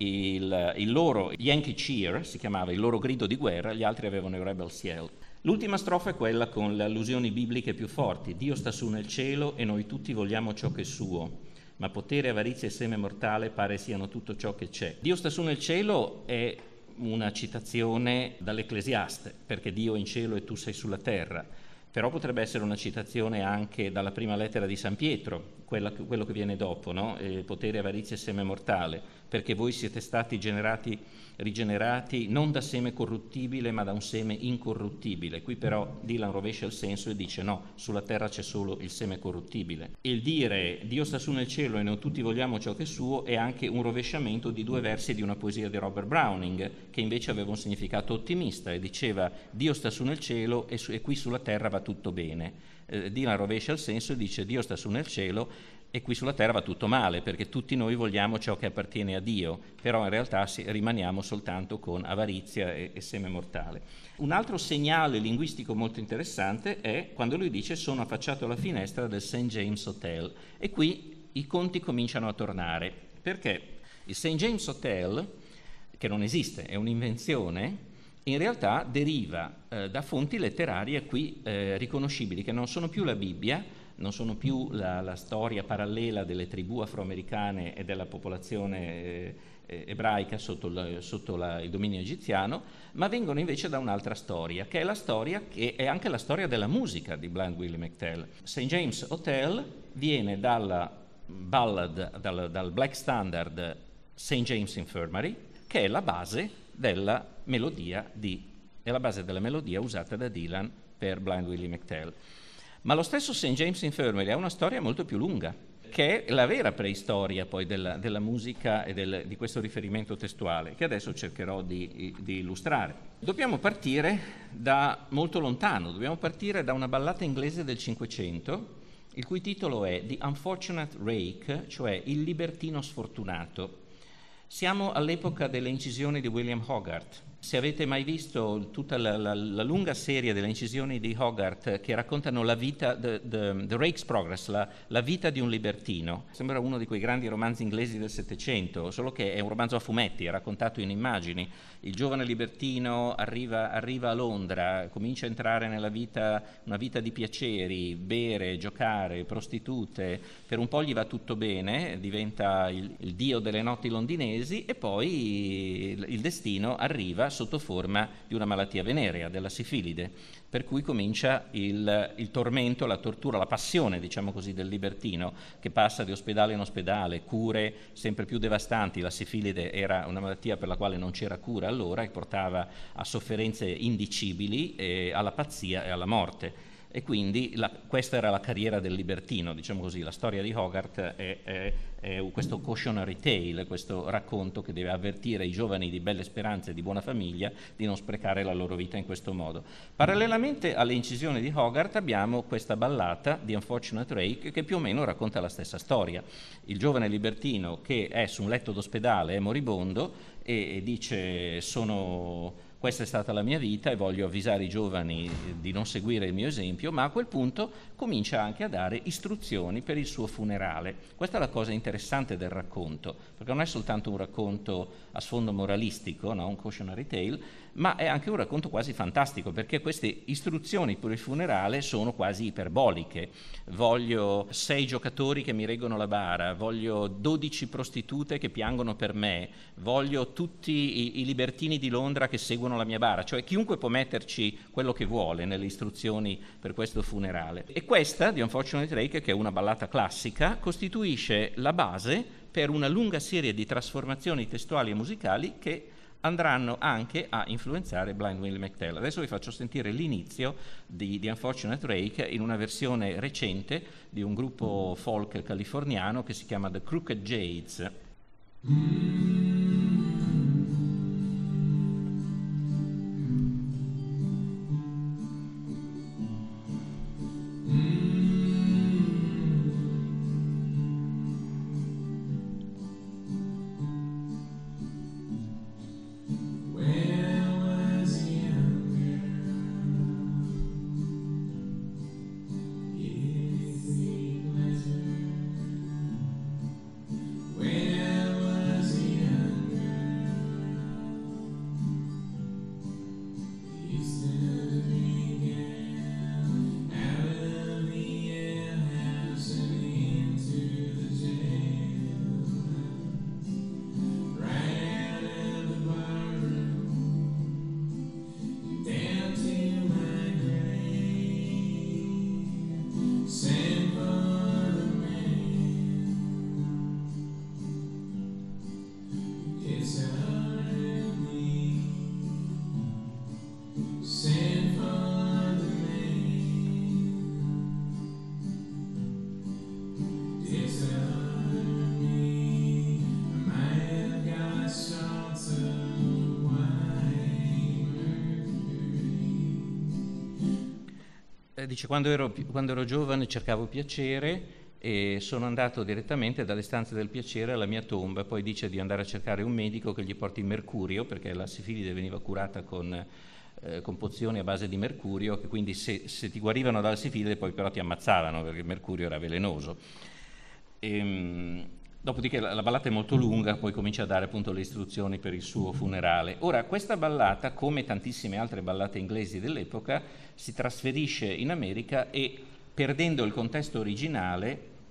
il, il loro Yankee Cheer, si chiamava il loro grido di guerra, gli altri avevano il Rebels Yell. L'ultima strofa è quella con le allusioni bibliche più forti. Dio sta su nel cielo e noi tutti vogliamo ciò che è suo, ma potere, avarizia e seme mortale pare siano tutto ciò che c'è. Dio sta su nel cielo è una citazione dall'Ecclesiaste, perché Dio è in cielo e tu sei sulla terra. Però potrebbe essere una citazione anche dalla prima lettera di San Pietro, quella, quello che viene dopo, no? Eh, potere, avarizia e seme mortale, perché voi siete stati generati, rigenerati non da seme corruttibile ma da un seme incorruttibile. Qui però Dylan rovescia il senso e dice no, sulla terra c'è solo il seme corruttibile. Il dire Dio sta su nel cielo e noi tutti vogliamo ciò che è suo è anche un rovesciamento di due versi di una poesia di Robert Browning, che invece aveva un significato ottimista e diceva Dio sta su nel cielo e, su, e qui sulla terra va tutto bene. Eh, Dylan rovescia il senso e dice Dio sta su nel cielo e qui sulla terra va tutto male, perché tutti noi vogliamo ciò che appartiene a Dio, però in realtà si, rimaniamo soltanto con avarizia e, e seme mortale. Un altro segnale linguistico molto interessante è quando lui dice sono affacciato alla finestra del Saint James Hotel, e qui i conti cominciano a tornare, perché il Saint James Hotel, che non esiste, è un'invenzione, in realtà deriva eh, da fonti letterarie qui eh, riconoscibili, che non sono più la Bibbia, non sono più la, la storia parallela delle tribù afroamericane e della popolazione eh, eh, ebraica sotto, il, sotto la, il dominio egiziano, ma vengono invece da un'altra storia, che è la storia che è anche la storia della musica di Blind Willie McTell. Saint James Hotel viene dalla ballad, dal, dal black standard Saint James Infirmary, che è la base della melodia di, è la base della melodia usata da Dylan per Blind Willie McTell. Ma lo stesso Saint James Infirmary ha una storia molto più lunga, che è la vera preistoria poi della, della musica e del, di questo riferimento testuale, che adesso cercherò di, di illustrare. Dobbiamo partire da molto lontano, dobbiamo partire da una ballata inglese del Cinquecento, il cui titolo è The Unfortunate Rake, cioè Il libertino sfortunato. Siamo all'epoca delle incisioni di William Hogarth. Se avete mai visto tutta la, la, la lunga serie delle incisioni di Hogarth che raccontano la vita, the, the, the Rake's Progress, la, la vita di un libertino, sembra uno di quei grandi romanzi inglesi del Settecento, solo che è un romanzo a fumetti, è raccontato in immagini. Il giovane libertino arriva, arriva a Londra, comincia a entrare nella vita, una vita di piaceri, bere, giocare, prostitute, per un po' gli va tutto bene, diventa il, il dio delle notti londinesi e poi il, il destino arriva sotto forma di una malattia venerea, della sifilide, per cui comincia il, il tormento, la tortura, la passione, diciamo così, del libertino, che passa di ospedale in ospedale, cure sempre più devastanti. La sifilide era una malattia per la quale non c'era cura allora e portava a sofferenze indicibili, eh, alla pazzia e alla morte. E quindi la, questa era la carriera del libertino, diciamo così. La storia di Hogarth è, è, è questo cautionary tale, questo racconto che deve avvertire i giovani di belle speranze e di buona famiglia di non sprecare la loro vita in questo modo. Parallelamente alle incisioni di Hogarth abbiamo questa ballata di Unfortunate Rake che più o meno racconta la stessa storia. Il giovane libertino che è su un letto d'ospedale, è moribondo e, e dice sono... questa è stata la mia vita e voglio avvisare i giovani di non seguire il mio esempio, ma a quel punto comincia anche a dare istruzioni per il suo funerale. Questa è la cosa interessante del racconto, perché non è soltanto un racconto a sfondo moralistico, no? Un cautionary tale, ma è anche un racconto quasi fantastico, perché queste istruzioni per il funerale sono quasi iperboliche. Voglio sei giocatori che mi reggono la bara, voglio dodici prostitute che piangono per me, voglio tutti i, i libertini di Londra che seguono la mia bara, cioè chiunque può metterci quello che vuole nelle istruzioni per questo funerale. E questa di Unfortunate Rake, che è una ballata classica, costituisce la base per una lunga serie di trasformazioni testuali e musicali che andranno anche a influenzare Blind Willie McTell. Adesso vi faccio sentire l'inizio di, di Unfortunate Rake in una versione recente di un gruppo folk californiano che si chiama The Crooked Jades. Dice, quando ero, quando ero giovane cercavo piacere e sono andato direttamente dalle stanze del piacere alla mia tomba. Poi dice di andare a cercare un medico che gli porti il mercurio, perché la sifilide veniva curata con, eh, con pozioni a base di mercurio, che quindi se, se ti guarivano dalla sifilide poi però ti ammazzavano perché il mercurio era velenoso. E, dopodiché la, la ballata è molto lunga, poi comincia a dare appunto le istruzioni per il suo funerale. Ora, questa ballata, come tantissime altre ballate inglesi dell'epoca, si trasferisce in America e, perdendo il contesto originale,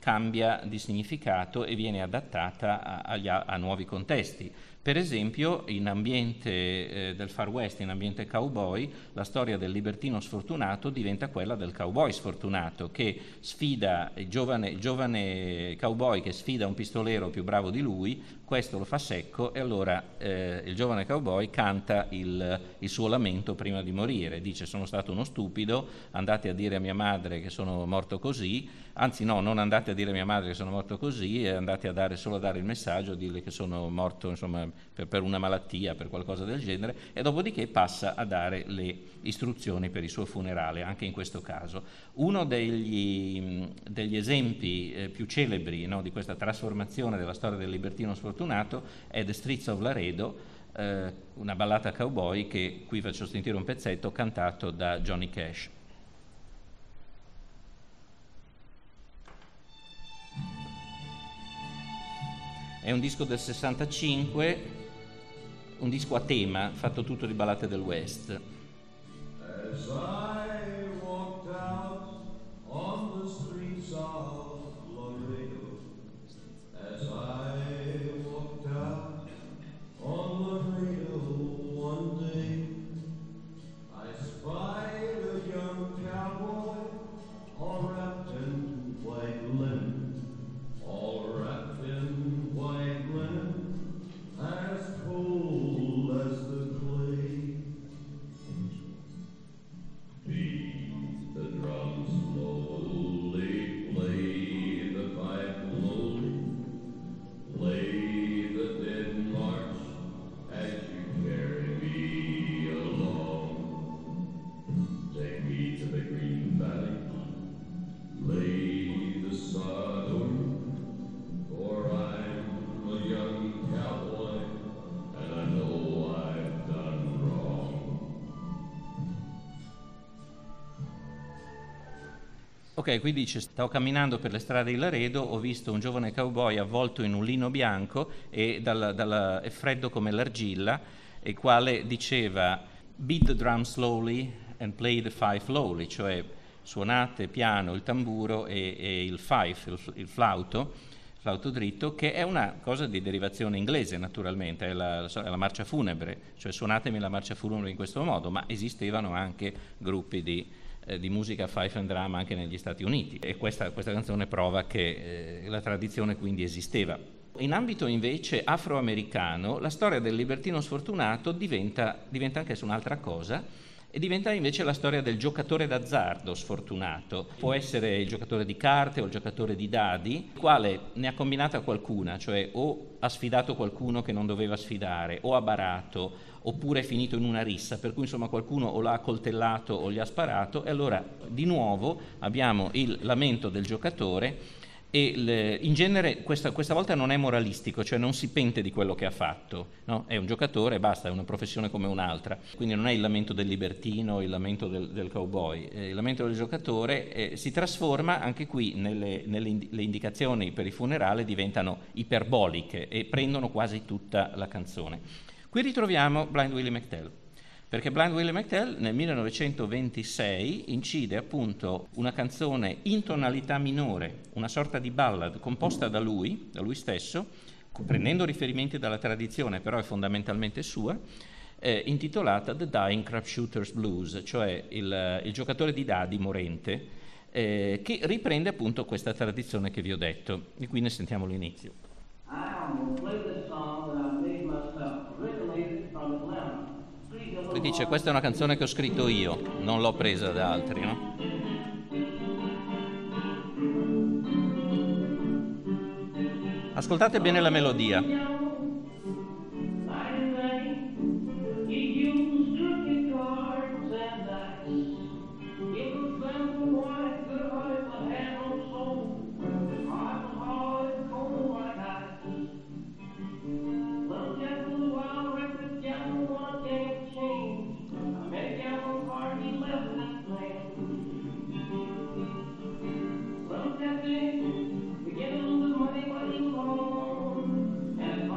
cambia di significato e viene adattata a, agli, a nuovi contesti. Per esempio, in ambiente eh, del Far West, in ambiente cowboy, la storia del libertino sfortunato diventa quella del cowboy sfortunato, che sfida il giovane, il giovane cowboy che sfida un pistolero più bravo di lui, questo lo fa secco e allora eh, il giovane cowboy canta il, il suo lamento prima di morire. Dice: sono stato uno stupido, andate a dire a mia madre che sono morto così, anzi no, non andate a dire a mia madre che sono morto così, e andate a dare solo a dare il messaggio, a dirle che sono morto, insomma, per, per una malattia, per qualcosa del genere, e dopodiché passa a dare le istruzioni per il suo funerale, anche in questo caso. Uno degli, degli esempi eh, più celebri, no, di questa trasformazione della storia del libertino sfortunato è The Streets of Laredo, eh, una ballata cowboy che qui faccio sentire un pezzetto cantato da Johnny Cash. È un disco del sessantacinque, un disco a tema, fatto tutto di ballate del West. As I walked out on the streets of Laredo, as I walked out on Laredo one day, I spied a young cowboy all wrapped in white linen, all wrapped in white linen, as cold as the clay. Beat the drum slowly, play the pipe slowly, play the dead march as you carry me along. Take me to the green valley, lay the sod over, for I'm a young cowboy and I know I've done wrong. Ok, qui dice: stavo camminando per le strade di Laredo, ho visto un giovane cowboy avvolto in un lino bianco e dalla, dalla, è freddo come l'argilla, il quale diceva: beat the drum slowly and play the fife lowly, cioè suonate piano il tamburo e, e il fife, il, il flauto, flauto dritto, che è una cosa di derivazione inglese naturalmente, è la, è la marcia funebre, cioè suonatemi la marcia funebre in questo modo, ma esistevano anche gruppi di, eh, di musica fife and drum anche negli Stati Uniti, e questa, questa canzone prova che eh, la tradizione quindi esisteva. In ambito invece afroamericano la storia del libertino sfortunato diventa, diventa anche su un'altra cosa, e diventa invece la storia del giocatore d'azzardo sfortunato. Può essere il giocatore di carte o il giocatore di dadi, il quale ne ha combinata qualcuna, cioè o ha sfidato qualcuno che non doveva sfidare, o ha barato, oppure è finito in una rissa, per cui insomma qualcuno o l'ha coltellato o gli ha sparato, e allora di nuovo abbiamo il lamento del giocatore. E le, in genere questa, questa volta non è moralistico, cioè non si pente di quello che ha fatto, no? È un giocatore, basta, è una professione come un'altra, quindi non è il lamento del libertino, il lamento del, del cowboy, eh, il lamento del giocatore eh, si trasforma anche qui, nelle, nelle ind- le indicazioni per il funerale diventano iperboliche e prendono quasi tutta la canzone. Qui ritroviamo Blind Willie McTell, perché Blind Willie McTell nel millenovecentoventisei incide appunto una canzone in tonalità minore, una sorta di ballad composta da lui, da lui stesso, prendendo riferimenti dalla tradizione, però è fondamentalmente sua, eh, intitolata The Dying Crapshooter's Blues, cioè il, il giocatore di dadi morente, eh, che riprende appunto questa tradizione che vi ho detto. E qui ne sentiamo l'inizio. Lui dice: questa è una canzone che ho scritto io, non l'ho presa da altri, no? Ascoltate bene la melodia. And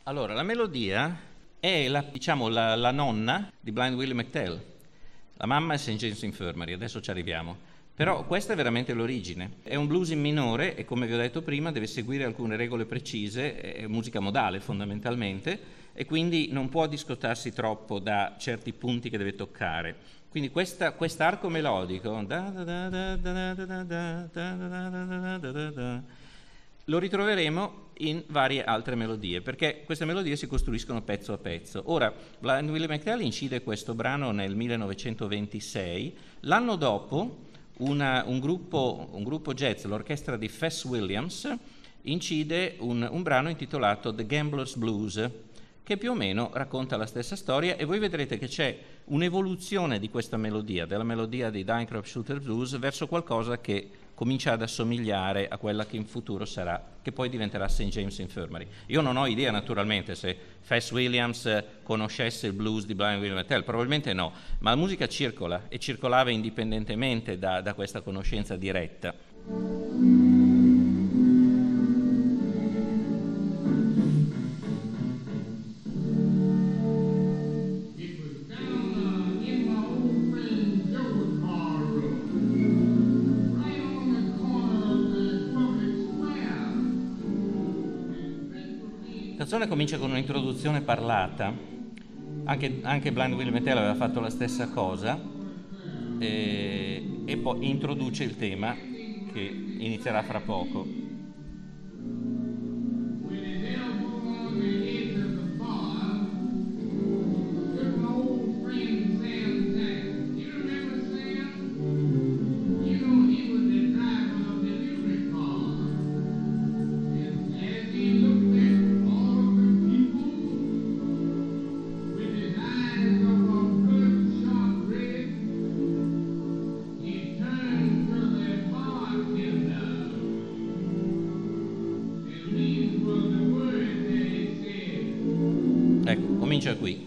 Allora, la melodia è la, diciamo, la, la nonna di Blind Willie McTell. La mamma è Saint James Infirmary, adesso ci arriviamo. Però questa è veramente l'origine. È un blues in minore e, come vi ho detto prima, deve seguire alcune regole precise, è musica modale fondamentalmente, e quindi non può discostarsi troppo da certi punti che deve toccare. Quindi questa, quest'arco melodico lo ritroveremo in varie altre melodie, perché queste melodie si costruiscono pezzo a pezzo. Ora, Blind Willie McTell incide questo brano nel millenovecentoventisei. L'anno dopo una, un, gruppo, un gruppo jazz, l'orchestra di Fess Williams, incide un, un brano intitolato The Gambler's Blues, che più o meno racconta la stessa storia, e voi vedrete che c'è un'evoluzione di questa melodia, della melodia di Diane Sharpshooter Blues, verso qualcosa che comincia ad assomigliare a quella che in futuro sarà, che poi diventerà Saint James Infirmary. Io non ho idea naturalmente se Fess Williams conoscesse il blues di Blind Willie McTell, probabilmente no, ma la musica circola e circolava indipendentemente da, da questa conoscenza diretta. La canzone comincia con un'introduzione parlata, anche, anche Blind Willie McTell aveva fatto la stessa cosa, e, e poi introduce il tema che inizierà fra poco. Ecco, comincia qui.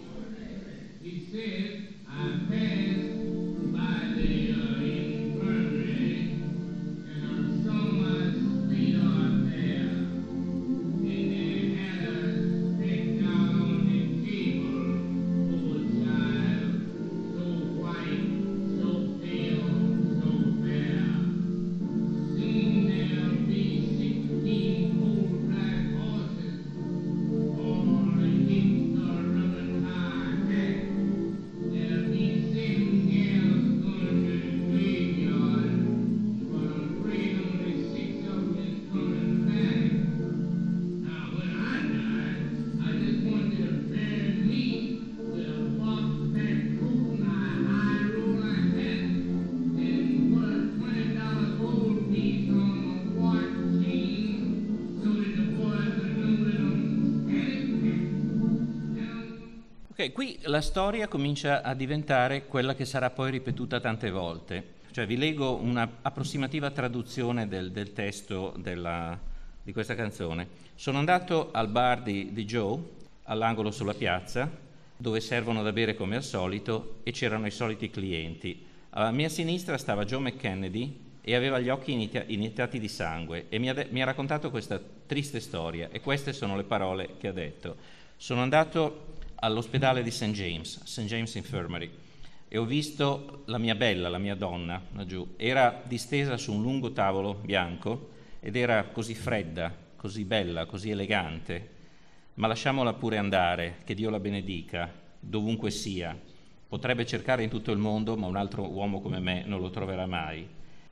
Ok, qui la storia comincia a diventare quella che sarà poi ripetuta tante volte. Cioè vi leggo una approssimativa traduzione del, del testo della, di questa canzone. Sono andato al bar di, di Joe, all'angolo sulla piazza, dove servono da bere come al solito, e c'erano i soliti clienti. Alla mia sinistra stava Joe McKennedy e aveva gli occhi initia- inietati di sangue, e mi ha, de- mi ha raccontato questa triste storia, e queste sono le parole che ha detto. Sono andato all'ospedale di Saint James, Saint James Infirmary, e ho visto la mia bella, la mia donna, laggiù. Era distesa su un lungo tavolo bianco ed era così fredda, così bella, così elegante. Ma lasciamola pure andare, che Dio la benedica, dovunque sia. Potrebbe cercare in tutto il mondo, ma un altro uomo come me non lo troverà mai.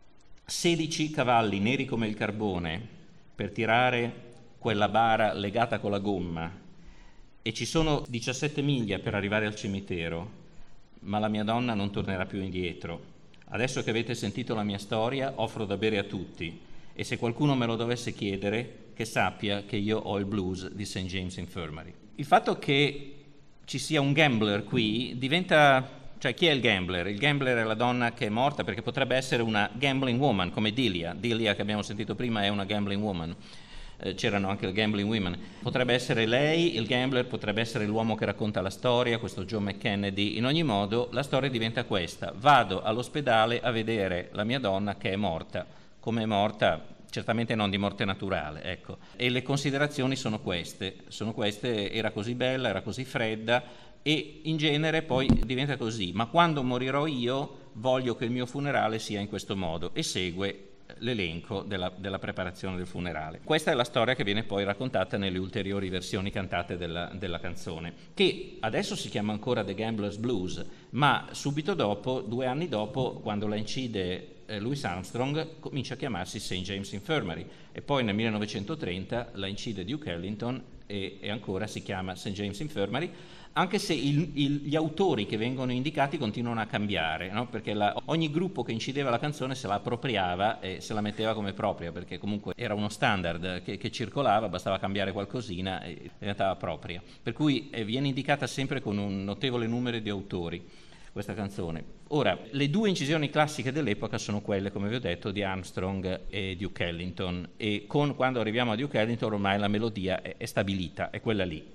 Sedici cavalli neri come il carbone per tirare quella bara legata con la gomma, e ci sono diciassette miglia per arrivare al cimitero, ma la mia donna non tornerà più indietro. Adesso che avete sentito la mia storia, offro da bere a tutti, e se qualcuno me lo dovesse chiedere, che sappia che io ho il blues di Saint James Infirmary. Il fatto che ci sia un gambler qui diventa... Cioè, chi è il gambler? Il gambler è la donna che è morta, perché potrebbe essere una gambling woman, come Delia. Delia, che abbiamo sentito prima, è una gambling woman. C'erano anche le gambling women. Potrebbe essere lei, il gambler, potrebbe essere l'uomo che racconta la storia, questo Joe McKennedy. In ogni modo, la storia diventa questa. Vado all'ospedale a vedere la mia donna che è morta. Come è morta certamente non di morte naturale, ecco. E le considerazioni sono queste, sono queste, era così bella, era così fredda, e in genere poi diventa così, ma quando morirò io voglio che il mio funerale sia in questo modo, e segue l'elenco della, della preparazione del funerale. Questa è la storia che viene poi raccontata nelle ulteriori versioni cantate della, della canzone, che adesso si chiama ancora The Gambler's Blues, ma subito dopo, due anni dopo, quando la incide eh, Louis Armstrong, comincia a chiamarsi Saint James Infirmary, e poi nel millenovecentotrenta la incide Duke Ellington e, e ancora si chiama Saint James Infirmary, anche se il, il, gli autori che vengono indicati continuano a cambiare, no? Perché la, ogni gruppo che incideva la canzone se la appropriava e se la metteva come propria, perché comunque era uno standard che, che circolava, bastava cambiare qualcosina e diventava propria. Per cui eh, viene indicata sempre con un notevole numero di autori questa canzone. Ora, le due incisioni classiche dell'epoca sono quelle, come vi ho detto, di Armstrong e Duke Ellington, e con, quando arriviamo a Duke Ellington ormai la melodia è, è stabilita, è quella lì.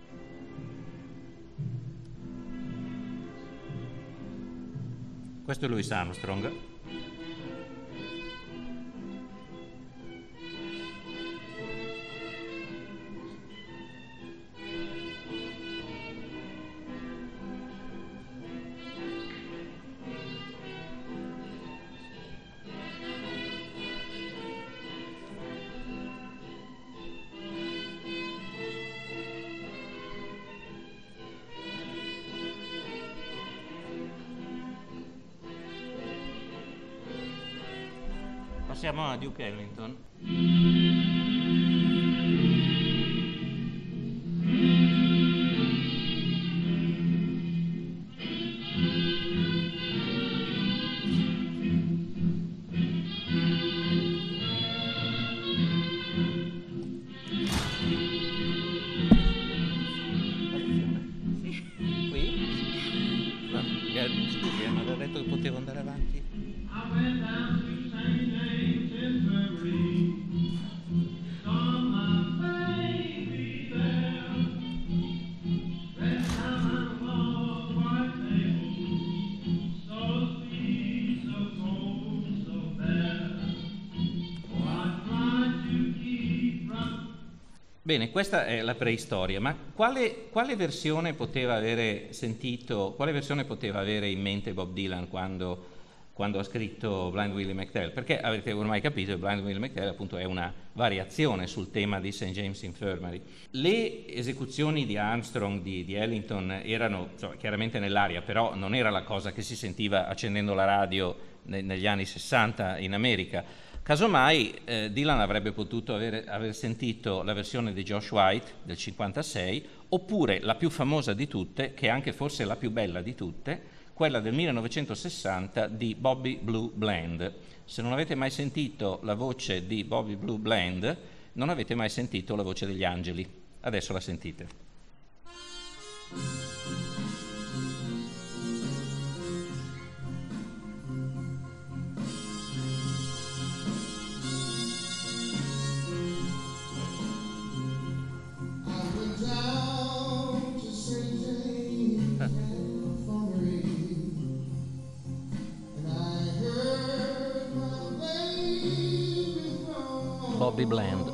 Questo è Louis Armstrong. Passiamo a Duke Ellington. Qui? Scusi, ma avevo detto che potevo andare avanti. Bene, questa è la preistoria, ma quale, quale versione poteva avere sentito, quale versione poteva avere in mente Bob Dylan quando, quando ha scritto Blind Willie McTell? Perché avete ormai capito che Blind Willie McTell appunto è una variazione sul tema di Saint James Infirmary. Le esecuzioni di Armstrong, di, di Ellington erano cioè, chiaramente nell'aria, però non era la cosa che si sentiva accendendo la radio ne, negli anni sessanta in America. Casomai eh, Dylan avrebbe potuto avere, aver sentito la versione di Josh White del cinquantasei, oppure la più famosa di tutte, che è anche forse la più bella di tutte, quella del millenovecentosessanta di Bobby Blue Bland. Se non avete mai sentito la voce di Bobby Blue Bland, non avete mai sentito la voce degli angeli. Adesso la sentite. Bobby Bland.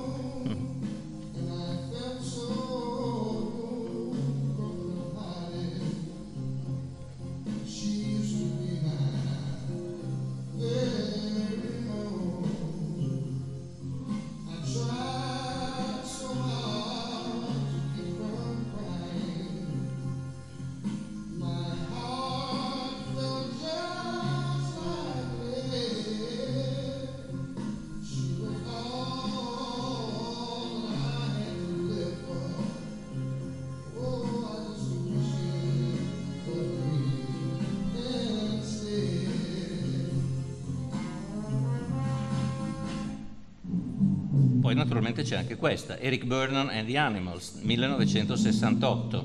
Poi naturalmente c'è anche questa, Eric Burdon and the Animals, millenovecentosessantotto,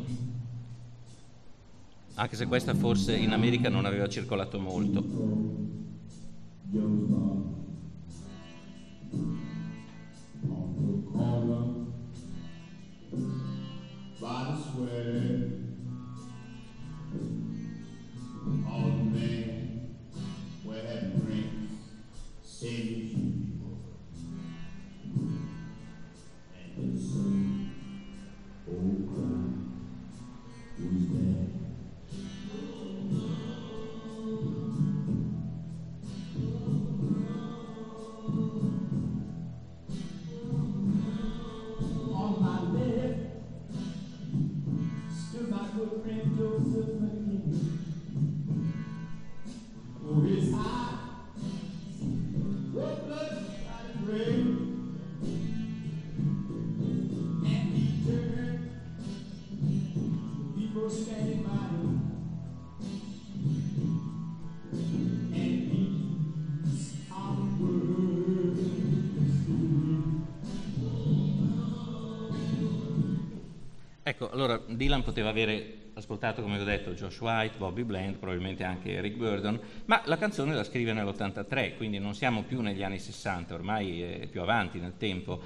anche se questa forse in America non aveva circolato molto. Allora, Dylan poteva avere ascoltato, come vi ho detto, Josh White, Bobby Bland, probabilmente anche Eric Burdon, ma la canzone la scrive nell'ottantatré, quindi non siamo più negli anni sessanta, ormai è più avanti nel tempo,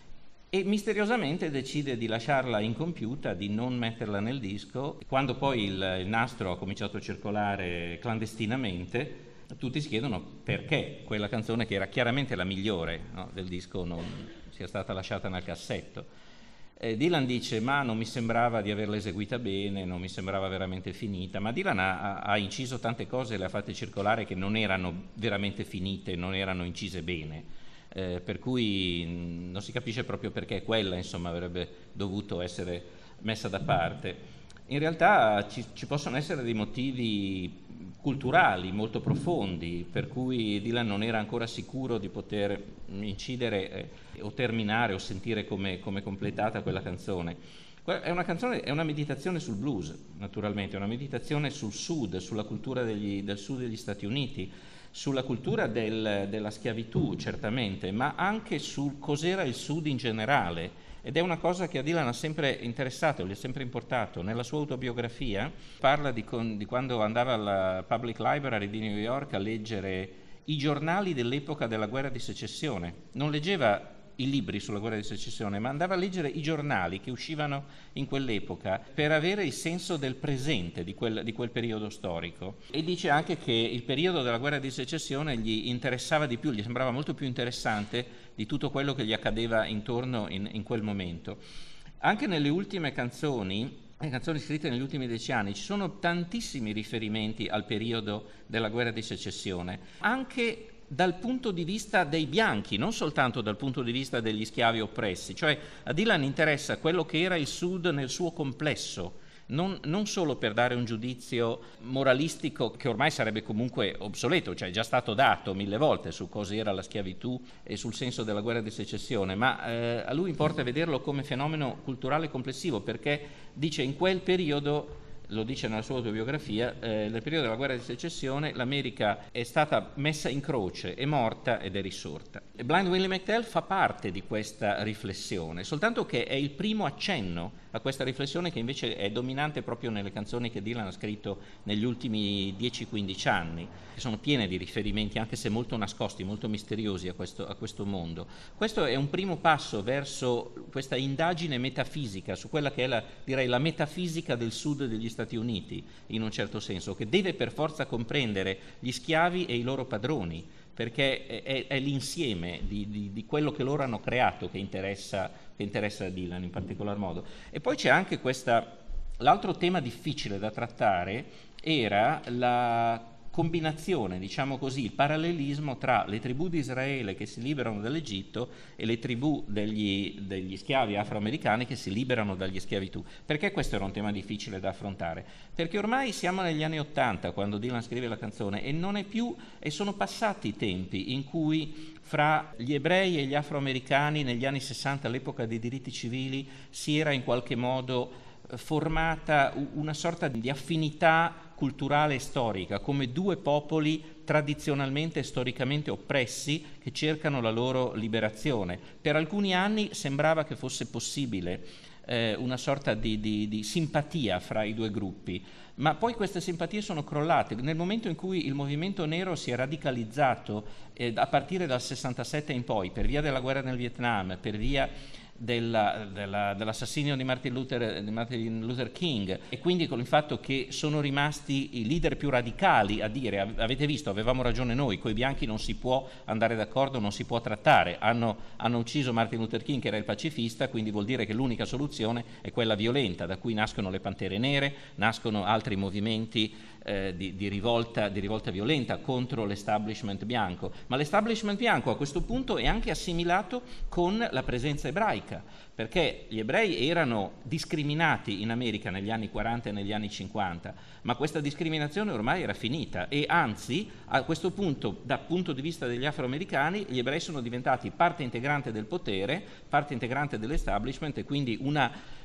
e misteriosamente decide di lasciarla incompiuta, di non metterla nel disco. Quando poi il, il nastro ha cominciato a circolare clandestinamente, tutti si chiedono perché quella canzone, che era chiaramente la migliore, no, del disco, non sia stata lasciata nel cassetto. Eh, Dylan dice: ma non mi sembrava di averla eseguita bene, non mi sembrava veramente finita, ma Dylan ha, ha inciso tante cose e le ha fatte circolare che non erano veramente finite, non erano incise bene, eh, per cui mh, non si capisce proprio perché quella, insomma, avrebbe dovuto essere messa da parte. In realtà ci, ci possono essere dei motivi culturali molto profondi, per cui Dylan non era ancora sicuro di poter incidere eh, o terminare o sentire come, come completata quella canzone. È una canzone, è una meditazione sul blues, naturalmente, è una meditazione sul sud, sulla cultura degli, del sud degli Stati Uniti, sulla cultura del, della schiavitù, certamente, ma anche sul cos'era il sud in generale. Ed è una cosa che a Dylan ha sempre interessato, gli è sempre importato. Nella sua autobiografia parla di, con, di quando andava alla Public Library di New York a leggere i giornali dell'epoca della guerra di secessione. Non leggeva i libri sulla guerra di secessione, ma andava a leggere i giornali che uscivano in quell'epoca per avere il senso del presente di quel, di quel periodo storico. E dice anche che il periodo della guerra di secessione gli interessava di più, gli sembrava molto più interessante di tutto quello che gli accadeva intorno in, in quel momento. Anche nelle ultime canzoni, le canzoni scritte negli ultimi dieci anni, ci sono tantissimi riferimenti al periodo della guerra di secessione, anche dal punto di vista dei bianchi, non soltanto dal punto di vista degli schiavi oppressi. Cioè a Dylan interessa quello che era il Sud nel suo complesso, non, non solo per dare un giudizio moralistico che ormai sarebbe comunque obsoleto, cioè è già stato dato mille volte su cos'era la schiavitù e sul senso della guerra di secessione, ma eh, a lui importa vederlo come fenomeno culturale complessivo, perché dice in quel periodo, lo dice nella sua autobiografia, eh, nel periodo della guerra di secessione l'America è stata messa in croce, è morta ed è risorta. E Blind Willie McTell fa parte di questa riflessione, soltanto che è il primo accenno a questa riflessione, che invece è dominante proprio nelle canzoni che Dylan ha scritto negli ultimi dieci quindici anni, che sono piene di riferimenti, anche se molto nascosti, molto misteriosi a questo, a questo mondo. Questo è un primo passo verso questa indagine metafisica, su quella che è la, direi, la metafisica del sud degli Stati Uniti, in un certo senso, che deve per forza comprendere gli schiavi e i loro padroni, perché è, è l'insieme di, di, di quello che loro hanno creato che interessa, che interessa a Dylan in particolar modo. E poi c'è anche questa, l'altro tema difficile da trattare era la combinazione, diciamo così, il parallelismo tra le tribù di Israele che si liberano dall'Egitto e le tribù degli, degli schiavi afroamericani che si liberano dagli schiavitù. Perché questo era un tema difficile da affrontare? Perché ormai siamo negli anni Ottanta quando Dylan scrive la canzone e non è più, e sono passati i tempi in cui fra gli ebrei e gli afroamericani negli anni sessanta, all'epoca dei diritti civili, si era in qualche modo formata una sorta di affinità culturale e storica, come due popoli tradizionalmente e storicamente oppressi che cercano la loro liberazione. Per alcuni anni sembrava che fosse possibile eh, una sorta di, di, di simpatia fra i due gruppi, ma poi queste simpatie sono crollate. Nel momento in cui il movimento nero si è radicalizzato eh, a partire dal sessantasette in poi, per via della guerra nel Vietnam, per via Della, della, dell'assassinio di Martin Luther, di Martin Luther King, e quindi con il fatto che sono rimasti i leader più radicali a dire: avete visto, avevamo ragione noi, coi bianchi non si può andare d'accordo, non si può trattare, hanno, hanno ucciso Martin Luther King che era il pacifista, quindi vuol dire che l'unica soluzione è quella violenta, da cui nascono le Pantere Nere, nascono altri movimenti eh, di, di, rivolta, di rivolta violenta contro l'establishment bianco. Ma l'establishment bianco a questo punto è anche assimilato con la presenza ebraica, perché gli ebrei erano discriminati in America negli anni quaranta e negli anni cinquanta, ma questa discriminazione ormai era finita e anzi a questo punto, dal punto di vista degli afroamericani, gli ebrei sono diventati parte integrante del potere, parte integrante dell'establishment, e quindi una,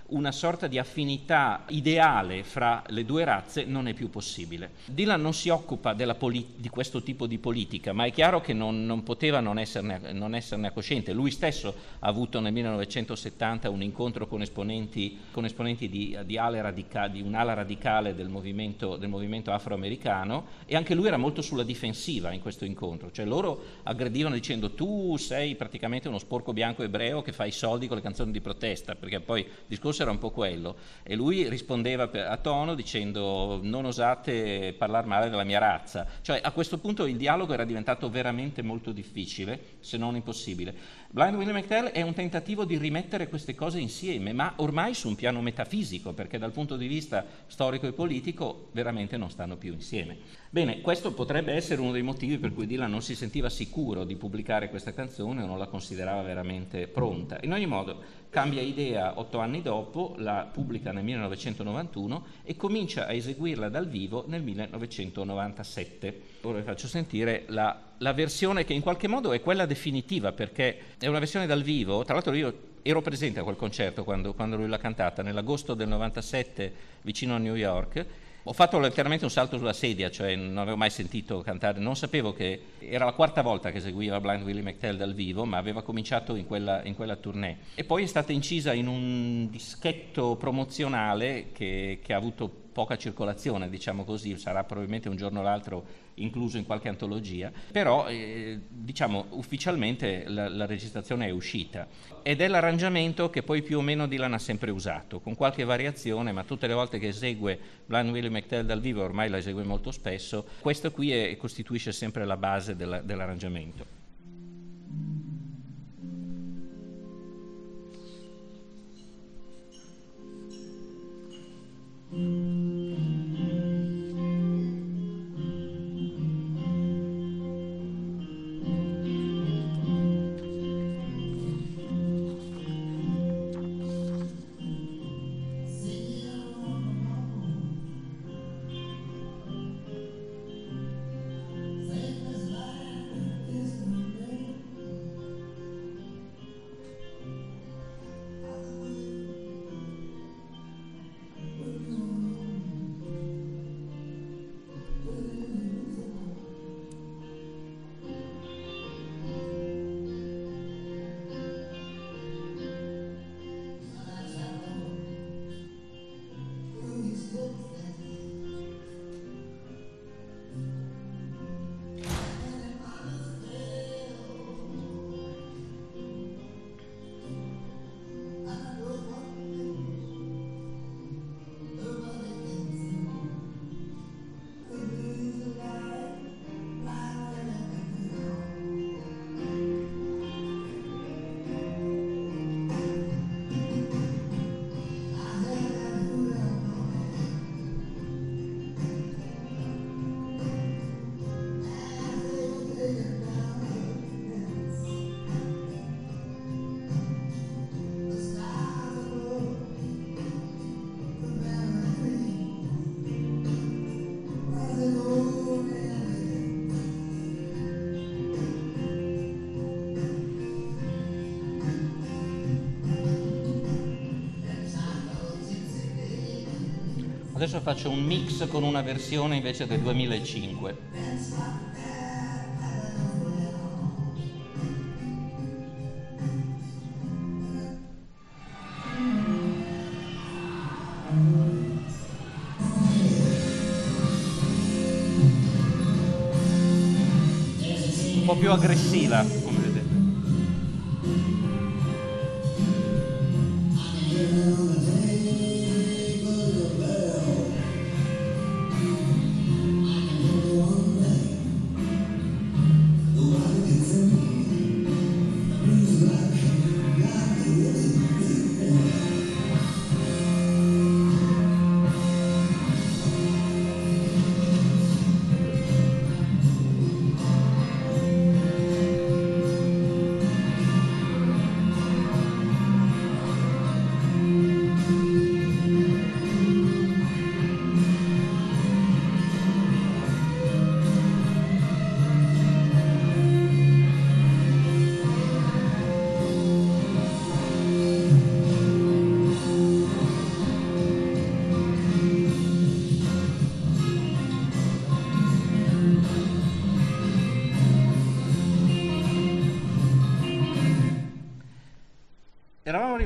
una sorta di affinità ideale fra le due razze non è più possibile. Dylan non si occupa della poli- di questo tipo di politica, ma è chiaro che non, non poteva non esserne, non esserne cosciente. Lui stesso ha avuto nel millenovecentosettanta un incontro con esponenti, con esponenti di, di, ale radica- di un'ala radicale del movimento, del movimento afroamericano, e anche lui era molto sulla difensiva in questo incontro, cioè loro aggredivano dicendo tu sei praticamente uno sporco bianco ebreo che fa i soldi con le canzoni di protesta, perché poi il discorso era un po' quello, e lui rispondeva per, a tono dicendo non osate parlare male della mia razza. Cioè a questo punto il dialogo era diventato veramente molto difficile, se non impossibile. Blind Willie McTell è un tentativo di rimettere queste cose insieme, ma ormai su un piano metafisico, perché dal punto di vista storico e politico veramente non stanno più insieme. Bene, questo potrebbe essere uno dei motivi per cui Dylan non si sentiva sicuro di pubblicare questa canzone o non la considerava veramente pronta. In ogni modo, cambia idea otto anni dopo, la pubblica nel millenovecentonovantuno e comincia a eseguirla dal vivo nel millenovecentonovantasette. Ora vi faccio sentire la, la versione che in qualche modo è quella definitiva, perché è una versione dal vivo. Tra l'altro io ero presente a quel concerto quando, quando lui l'ha cantata, nell'agosto del novantasette vicino a New York. Ho fatto letteralmente un salto sulla sedia, cioè non avevo mai sentito cantare, non sapevo che era la quarta volta che eseguiva Blind Willie McTell dal vivo, ma aveva cominciato in quella, in quella tournée. E poi è stata incisa in un dischetto promozionale che, che ha avuto poca circolazione, diciamo così, sarà probabilmente un giorno o l'altro incluso in qualche antologia, però eh, diciamo ufficialmente la, la registrazione è uscita ed è l'arrangiamento che poi più o meno Dylan ha sempre usato, con qualche variazione, ma tutte le volte che esegue Blind Willie McTell dal vivo, ormai la esegue molto spesso, questo qui è, costituisce sempre la base della, dell'arrangiamento. Adesso faccio un mix con una versione invece del duemilacinque. Un po' più aggressiva, come vedete.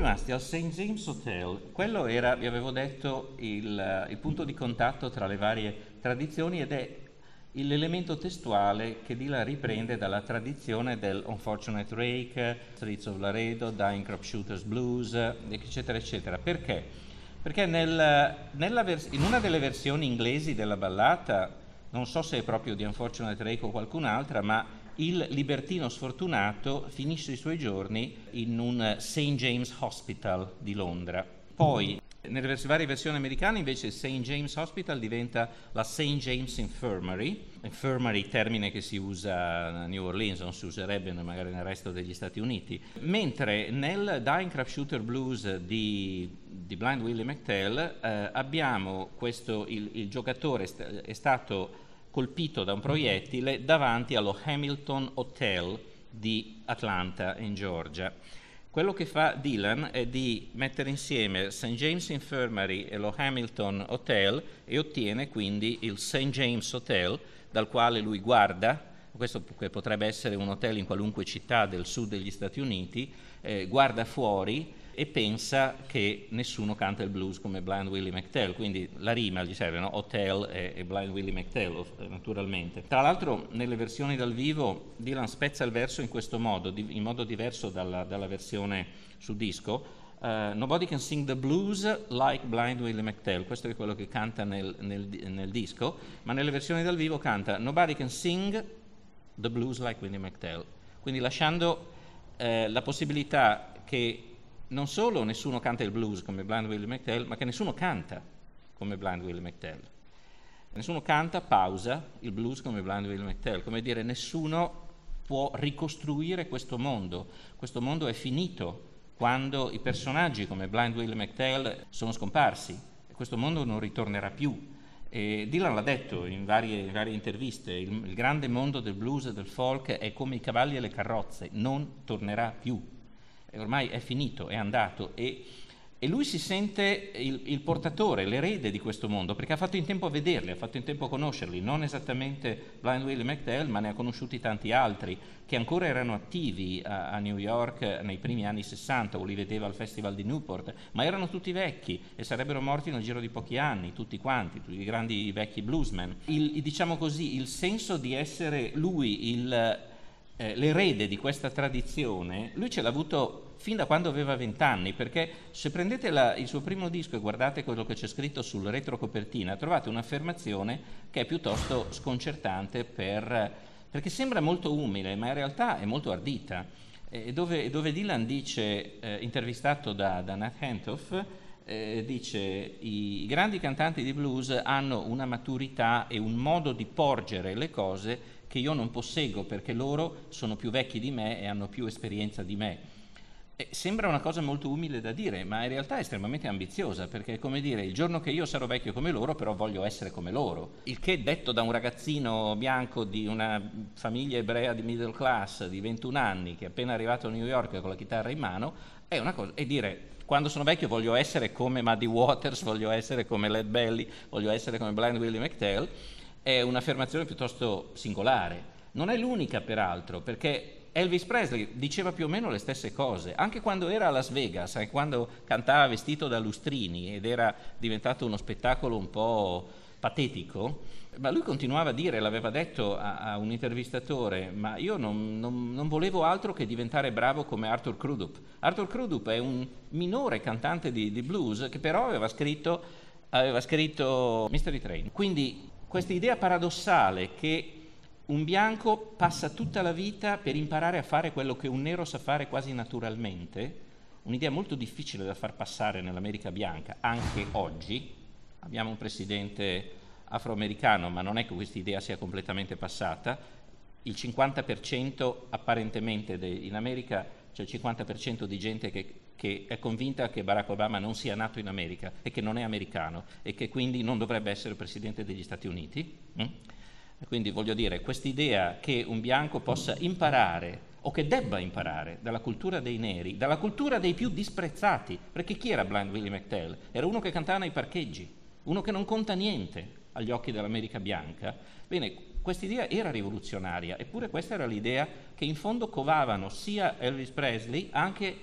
rimasti al Saint James Hotel. Quello era, vi avevo detto, il, il punto di contatto tra le varie tradizioni ed è l'elemento testuale che Dylan riprende dalla tradizione del Unfortunate Rake, Streets of Laredo, Dying Crop Shooters Blues, eccetera, eccetera. Perché? Perché nel, nella vers- in una delle versioni inglesi della ballata, non so se è proprio di Unfortunate Rake o qualcun'altra, ma il libertino sfortunato finisce i suoi giorni in un Saint James Hospital di Londra. Poi, nelle vers- varie versioni americane, invece, il Saint James Hospital diventa la Saint James Infirmary. Infirmary, termine che si usa a New Orleans, non si userebbe magari nel resto degli Stati Uniti. Mentre nel Dying Crap Shooter Blues di, di Blind Willie McTell eh, abbiamo questo, il, il giocatore st- è stato colpito da un proiettile davanti allo Hamilton Hotel di Atlanta, in Georgia. Quello che fa Dylan è di mettere insieme Saint James Infirmary e lo Hamilton Hotel e ottiene quindi il Saint James Hotel, dal quale lui guarda, questo potrebbe essere un hotel in qualunque città del sud degli Stati Uniti, eh, guarda fuori e pensa che nessuno canta il blues come Blind Willie McTell, quindi la rima gli serve, no? Hotel e, e Blind Willie McTell, naturalmente. Tra l'altro nelle versioni dal vivo Dylan spezza il verso in questo modo, di, in modo diverso dalla, dalla versione su disco. Uh, Nobody can sing the blues like Blind Willie McTell, questo è quello che canta nel, nel, nel disco, ma nelle versioni dal vivo canta Nobody can sing the blues like Willie McTell, quindi lasciando eh, la possibilità che non solo nessuno canta il blues come Blind Willie McTell, ma che nessuno canta come Blind Willie McTell. Nessuno canta, pausa, il blues come Blind Willie McTell, come dire nessuno può ricostruire questo mondo. Questo mondo è finito quando i personaggi come Blind Willie McTell sono scomparsi e questo mondo non ritornerà più. E Dylan l'ha detto in varie, in varie interviste, il, il grande mondo del blues e del folk è come i cavalli e le carrozze, non tornerà più. Ormai è finito, è andato e, e lui si sente il, il portatore, l'erede di questo mondo perché ha fatto in tempo a vederli, ha fatto in tempo a conoscerli, non esattamente Blind Willie McTell, ma ne ha conosciuti tanti altri che ancora erano attivi a, a New York nei primi anni sessanta, o li vedeva al Festival di Newport, ma erano tutti vecchi e sarebbero morti nel giro di pochi anni, tutti quanti, tutti i grandi vecchi bluesmen. Il, diciamo così, il senso di essere lui il... Eh, l'erede di questa tradizione, lui ce l'ha avuto fin da quando aveva vent'anni, perché se prendete la, il suo primo disco e guardate quello che c'è scritto sul retrocopertina, trovate un'affermazione che è piuttosto sconcertante per, perché sembra molto umile, ma in realtà è molto ardita, eh, dove, dove Dylan dice, eh, intervistato da, da Nat Hentoff, eh, dice i, i grandi cantanti di blues hanno una maturità e un modo di porgere le cose che io non posseggo perché loro sono più vecchi di me e hanno più esperienza di me. E sembra una cosa molto umile da dire, ma in realtà è estremamente ambiziosa, perché è come dire, il giorno che io sarò vecchio come loro, però voglio essere come loro. Il che, detto da un ragazzino bianco di una famiglia ebrea di middle class di ventuno anni, che è appena arrivato a New York con la chitarra in mano, è una cosa, è dire, quando sono vecchio voglio essere come Muddy Waters, voglio essere come Led Belly, voglio essere come Blind Willie McTell, è un'affermazione piuttosto singolare. Non è l'unica, peraltro, perché Elvis Presley diceva più o meno le stesse cose, anche quando era a Las Vegas, anche quando cantava vestito da lustrini ed era diventato uno spettacolo un po' patetico, ma lui continuava a dire, l'aveva detto a, a un intervistatore, ma io non, non, non volevo altro che diventare bravo come Arthur Crudup. Arthur Crudup è un minore cantante di, di blues che però aveva scritto, aveva scritto Mystery Train. Quindi questa idea paradossale che un bianco passa tutta la vita per imparare a fare quello che un nero sa fare quasi naturalmente, un'idea molto difficile da far passare nell'America bianca, anche oggi. Abbiamo un presidente afroamericano, ma non è che questa idea sia completamente passata. Il cinquanta per cento apparentemente de, in America c'è il cinquanta per cento di gente che, che è convinta che Barack Obama non sia nato in America e che non è americano e che quindi non dovrebbe essere presidente degli Stati Uniti. Mm? Quindi voglio dire, quest'idea che un bianco possa imparare o che debba imparare dalla cultura dei neri, dalla cultura dei più disprezzati, perché chi era Blind Willie McTell? Era uno che cantava nei parcheggi, uno che non conta niente agli occhi dell'America bianca. Bene, quest'idea era rivoluzionaria, eppure questa era l'idea che in fondo covavano sia Elvis Presley, anche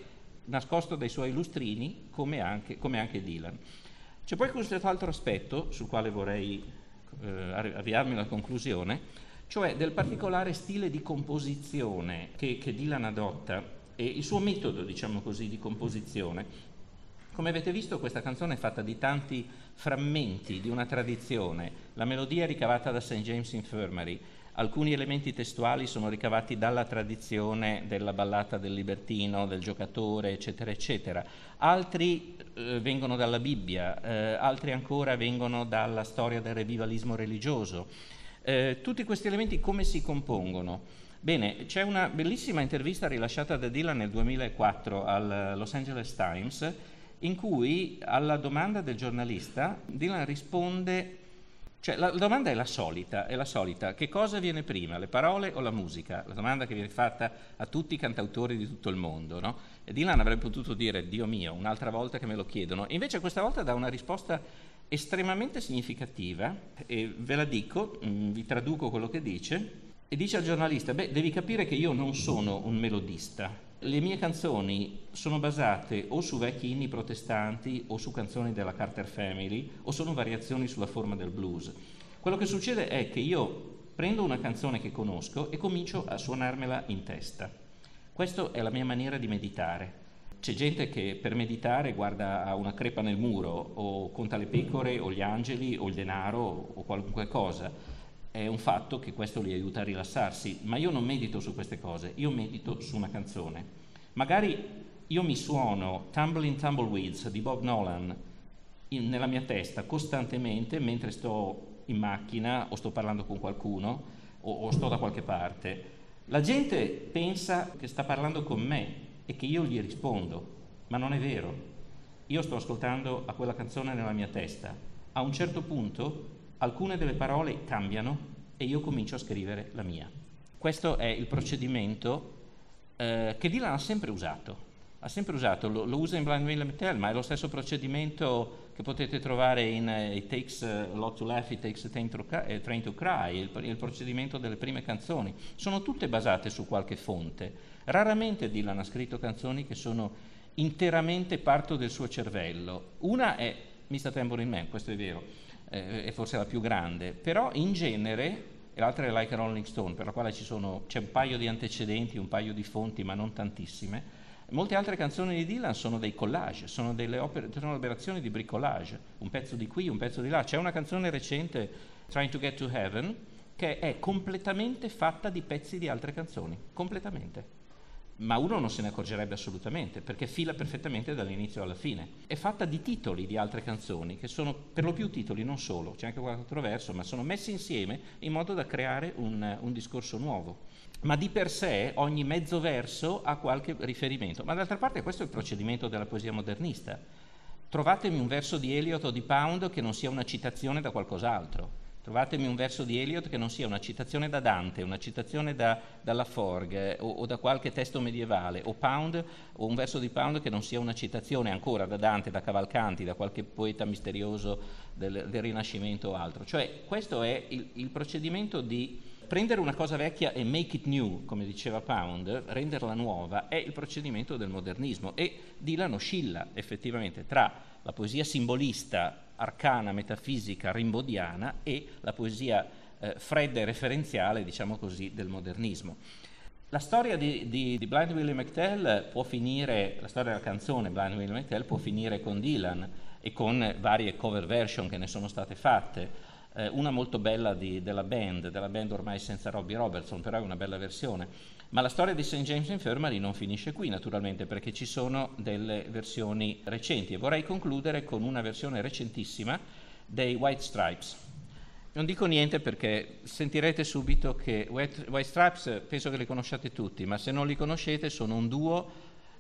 nascosto dai suoi lustrini, come anche, come anche Dylan. C'è poi questo altro aspetto sul quale vorrei eh, avviarmi alla conclusione, cioè del particolare stile di composizione che, che Dylan adotta e il suo metodo, diciamo così, di composizione. Come avete visto, questa canzone è fatta di tanti frammenti di una tradizione. La melodia è ricavata da Saint James Infirmary, alcuni elementi testuali sono ricavati dalla tradizione della ballata del libertino, del giocatore, eccetera, eccetera. Altri eh, vengono dalla Bibbia, eh, altri ancora vengono dalla storia del revivalismo religioso. Eh, tutti questi elementi come si compongono? Bene, c'è una bellissima intervista rilasciata da Dylan nel duemilaquattro al Los Angeles Times, in cui alla domanda del giornalista Dylan risponde, cioè la domanda è la solita, è la solita, che cosa viene prima, le parole o la musica? La domanda che viene fatta a tutti i cantautori di tutto il mondo, no? E Dylan avrebbe potuto dire, Dio mio, un'altra volta che me lo chiedono, invece questa volta dà una risposta estremamente significativa, e ve la dico, mh, vi traduco quello che dice, e dice al giornalista, beh, devi capire che io non sono un melodista. Le mie canzoni sono basate o su vecchi inni protestanti o su canzoni della Carter Family o sono variazioni sulla forma del blues. Quello che succede è che io prendo una canzone che conosco e comincio a suonarmela in testa. Questa è la mia maniera di meditare. C'è gente che per meditare guarda a una crepa nel muro o conta le pecore o gli angeli o il denaro o qualunque cosa. È un fatto che questo li aiuta a rilassarsi, ma io non medito su queste cose, io medito su una canzone. Magari io mi suono Tumbling Tumbleweeds di Bob Nolan in, nella mia testa costantemente mentre sto in macchina o sto parlando con qualcuno o, o sto da qualche parte. La gente pensa che sta parlando con me e che io gli rispondo, ma non è vero. Io sto ascoltando a quella canzone nella mia testa. A un certo punto alcune delle parole cambiano e io comincio a scrivere la mia. Questo è il procedimento eh, che Dylan ha sempre usato. Ha sempre usato, lo, lo usa in Blind Willie McTell, ma è lo stesso procedimento che potete trovare in uh, It Takes a Lot to Laugh, It Takes a Train to, uh, train to Cry, il, il procedimento delle prime canzoni. Sono tutte basate su qualche fonte. Raramente Dylan ha scritto canzoni che sono interamente parto del suo cervello. Una è mister Tambourine Man, questo è vero, è forse la più grande, però in genere, e l'altra è Like a Rolling Stone, per la quale ci sono, c'è un paio di antecedenti, un paio di fonti, ma non tantissime. Molte altre canzoni di Dylan sono dei collage, sono delle opere, sono operazioni di bricolage, un pezzo di qui, un pezzo di là. C'è una canzone recente, Trying to Get to Heaven, che è completamente fatta di pezzi di altre canzoni, completamente. Ma uno non se ne accorgerebbe assolutamente, perché fila perfettamente dall'inizio alla fine. È fatta di titoli di altre canzoni, che sono per lo più titoli, non solo, c'è anche qualche altro verso, ma sono messi insieme in modo da creare un, un discorso nuovo. Ma di per sé ogni mezzo verso ha qualche riferimento. Ma d'altra parte questo è il procedimento della poesia modernista. Trovatemi un verso di Eliot o di Pound che non sia una citazione da qualcos'altro. Trovatemi un verso di Eliot che non sia una citazione da Dante, una citazione da, dalla Forgue o, o da qualche testo medievale, o Pound, o un verso di Pound che non sia una citazione ancora da Dante, da Cavalcanti, da qualche poeta misterioso del, del Rinascimento o altro. Cioè questo è il, il procedimento di prendere una cosa vecchia e make it new, come diceva Pound, renderla nuova, è il procedimento del modernismo, e Dylan oscilla effettivamente tra la poesia simbolista, arcana, metafisica, rimbodiana e la poesia eh, fredda e referenziale, diciamo così, del modernismo. La storia di, di, di Blind Willie McTell può finire, la storia della canzone Blind Willie McTell può finire con Dylan e con varie cover version che ne sono state fatte. Eh, una molto bella di, della band, della band ormai senza Robbie Robertson, però è una bella versione. Ma la storia di Saint James Infirmary non finisce qui, naturalmente, perché ci sono delle versioni recenti, e vorrei concludere con una versione recentissima dei White Stripes. Non dico niente perché sentirete subito che White, White Stripes penso che li conosciate tutti, ma se non li conoscete sono un duo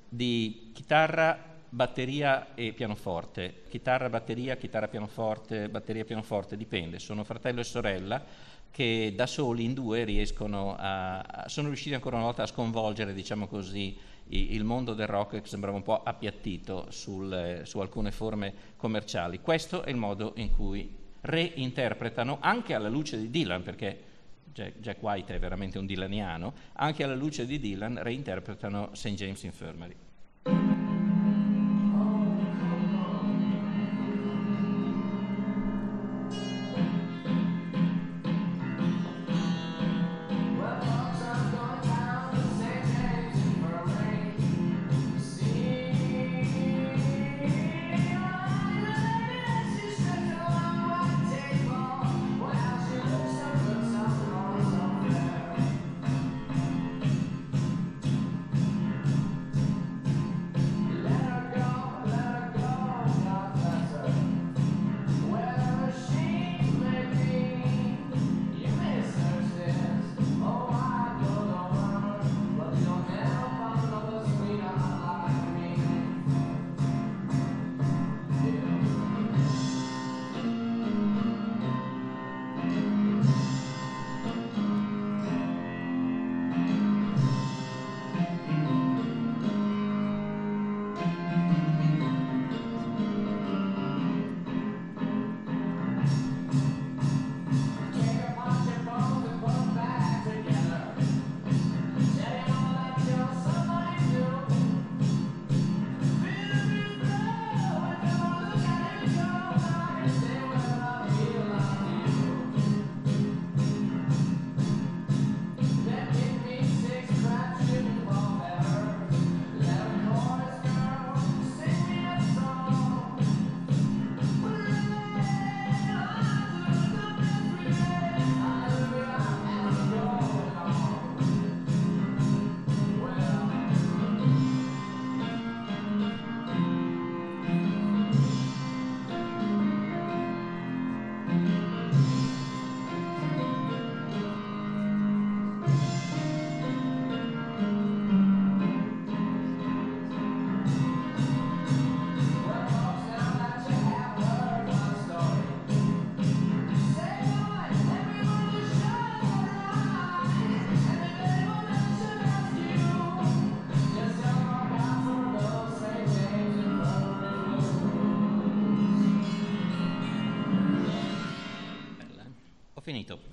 di chitarra, batteria e pianoforte. Chitarra, batteria, chitarra, pianoforte, batteria, pianoforte, dipende. Sono fratello e sorella che da soli in due riescono a, a sono riusciti ancora una volta a sconvolgere, diciamo così, il, il mondo del rock che sembrava un po' appiattito sul, su alcune forme commerciali. Questo è il modo in cui reinterpretano, anche alla luce di Dylan, perché Jack, Jack White è veramente un dylaniano, anche alla luce di Dylan reinterpretano Saint James Infirmary.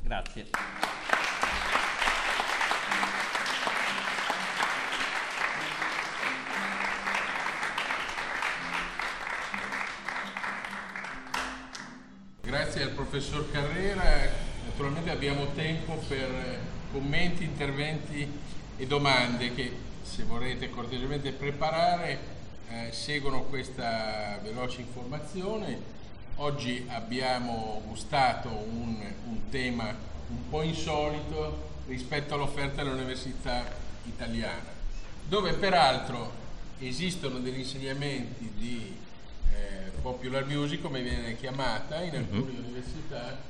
Grazie. Grazie al professor Carrera. Naturalmente abbiamo tempo per commenti, interventi e domande che, se vorrete cortesemente preparare, eh, seguono questa veloce informazione. Oggi abbiamo gustato un, un tema un po' insolito rispetto all'offerta dell'università italiana, dove peraltro esistono degli insegnamenti di eh, popular music, come viene chiamata in alcune mm-hmm. università,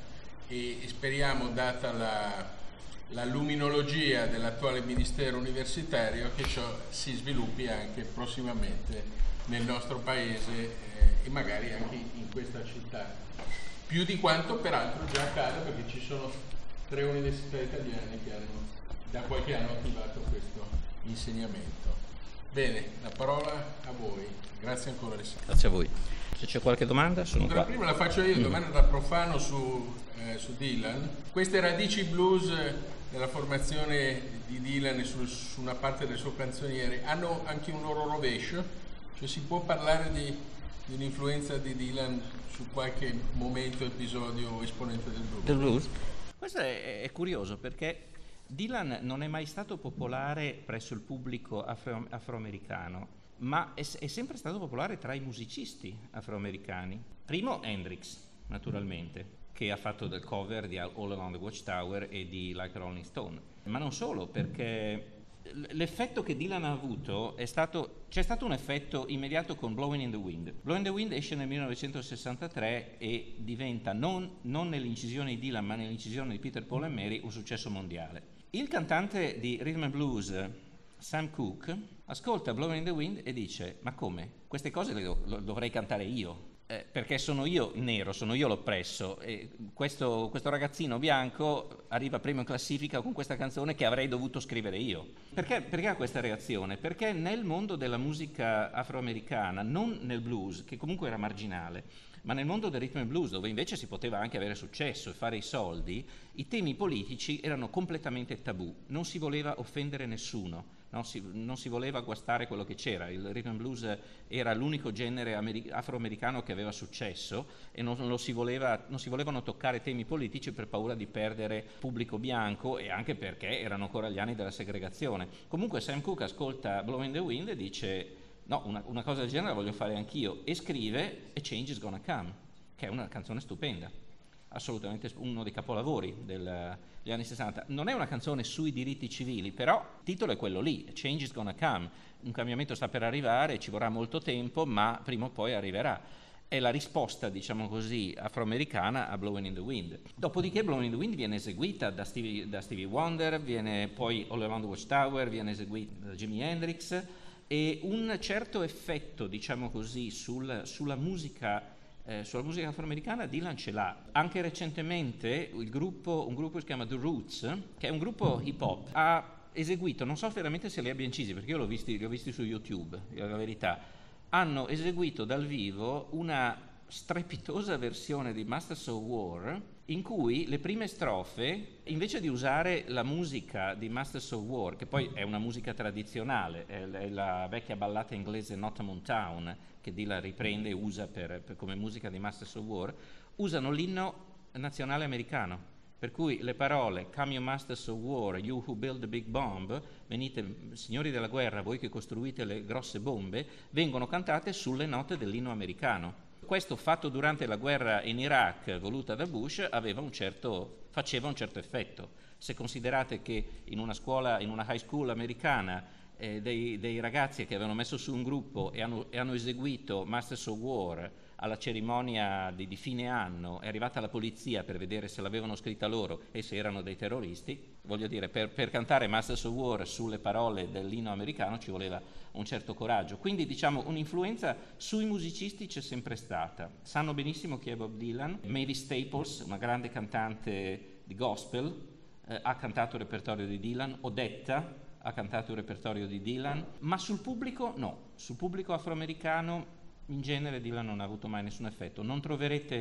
e speriamo, data la, la luminologia dell'attuale ministero universitario, che ciò si sviluppi anche prossimamente nel nostro paese eh, e magari anche in questa città, più di quanto peraltro già accade, perché ci sono tre università italiane che hanno da qualche anno attivato questo insegnamento. Bene, la parola a voi. Grazie ancora Alessandro. Grazie a voi. Se c'è qualche domanda, sono la qua. Prima la faccio io, domanda da profano su, eh, su Dylan. Queste radici blues nella formazione di Dylan e su, su una parte del suo canzoniere hanno anche un loro rovescio? Cioè si può parlare di, di un'influenza di Dylan su qualche momento, episodio o esponente del blues? Del blues? Questo è, è curioso, perché Dylan non è mai stato popolare presso il pubblico afro, afroamericano, ma è, è sempre stato popolare tra i musicisti afroamericani. Primo Hendrix, naturalmente, che ha fatto del cover di All Along the Watchtower e di Like a Rolling Stone. Ma non solo, perché l'effetto che Dylan ha avuto è stato, c'è stato un effetto immediato con Blowing in the Wind. Blowing in the Wind esce nel millenovecentosessantatré e diventa, non, non nell'incisione di Dylan, ma nell'incisione di Peter, Paul and Mary, un successo mondiale. Il cantante di Rhythm and Blues, Sam Cooke, ascolta Blowing in the Wind e dice: ma come? Queste cose le, do, le dovrei cantare io. Eh, perché sono io nero, sono io l'oppresso, e questo, questo ragazzino bianco arriva primo in classifica con questa canzone che avrei dovuto scrivere io. Perché, perché ha questa reazione? Perché nel mondo della musica afroamericana, non nel blues, che comunque era marginale, ma nel mondo del rhythm and blues, dove invece si poteva anche avere successo e fare i soldi, i temi politici erano completamente tabù, non si voleva offendere nessuno. Non si, non si voleva guastare quello che c'era. Il rhythm and blues era l'unico genere ameri- afroamericano che aveva successo e non, non, si voleva, non si volevano toccare temi politici per paura di perdere pubblico bianco, e anche perché erano ancora gli anni della segregazione. Comunque Sam Cooke ascolta Blowing in the Wind e dice: no, una, una cosa del genere la voglio fare anch'io, e scrive A Change is Gonna Come, che è una canzone stupenda, assolutamente uno dei capolavori del, degli anni sessanta. Non è una canzone sui diritti civili, però il titolo è quello lì, Change is Gonna Come. Un cambiamento sta per arrivare, ci vorrà molto tempo, ma prima o poi arriverà. È la risposta, diciamo così, afroamericana a Blowing in the Wind. Dopodiché Blowing in the Wind viene eseguita da Stevie, da Stevie Wonder, viene poi All Around the Watchtower, viene eseguita da Jimi Hendrix, e un certo effetto, diciamo così, sul, sulla musica Eh, sulla musica afroamericana Dylan ce l'ha. Anche recentemente il gruppo, un gruppo che si chiama The Roots, che è un gruppo hip hop, ha eseguito, non so veramente se li abbia incisi, perché io l'ho visti, li ho visti su YouTube, la verità, hanno eseguito dal vivo una strepitosa versione di Masters of War, in cui le prime strofe, invece di usare la musica di Masters of War, che poi è una musica tradizionale, è la vecchia ballata inglese Not a Mountain, che Dylan riprende e usa per, per, come musica di Masters of War, usano l'inno nazionale americano, per cui le parole Come you Masters of War, you who build the big bomb, venite signori della guerra, voi che costruite le grosse bombe, vengono cantate sulle note dell'inno americano. Questo, fatto durante la guerra in Iraq voluta da Bush, aveva un certo, faceva un certo effetto. Se considerate che in una scuola, in una high school americana, eh, dei, dei ragazzi che avevano messo su un gruppo e hanno, e hanno eseguito Masters of War alla cerimonia di, di fine anno, è arrivata la polizia per vedere se l'avevano scritta loro e se erano dei terroristi, voglio dire, per, per cantare Masters of War sulle parole dell'inno americano ci voleva un certo coraggio. Quindi, diciamo, un'influenza sui musicisti c'è sempre stata. Sanno benissimo chi è Bob Dylan. Mavis Staples, una grande cantante di gospel, eh, ha cantato il repertorio di Dylan. Odetta ha cantato il repertorio di Dylan, ma sul pubblico no, sul pubblico afroamericano in genere Dylan non ha avuto mai nessun effetto. Non troverete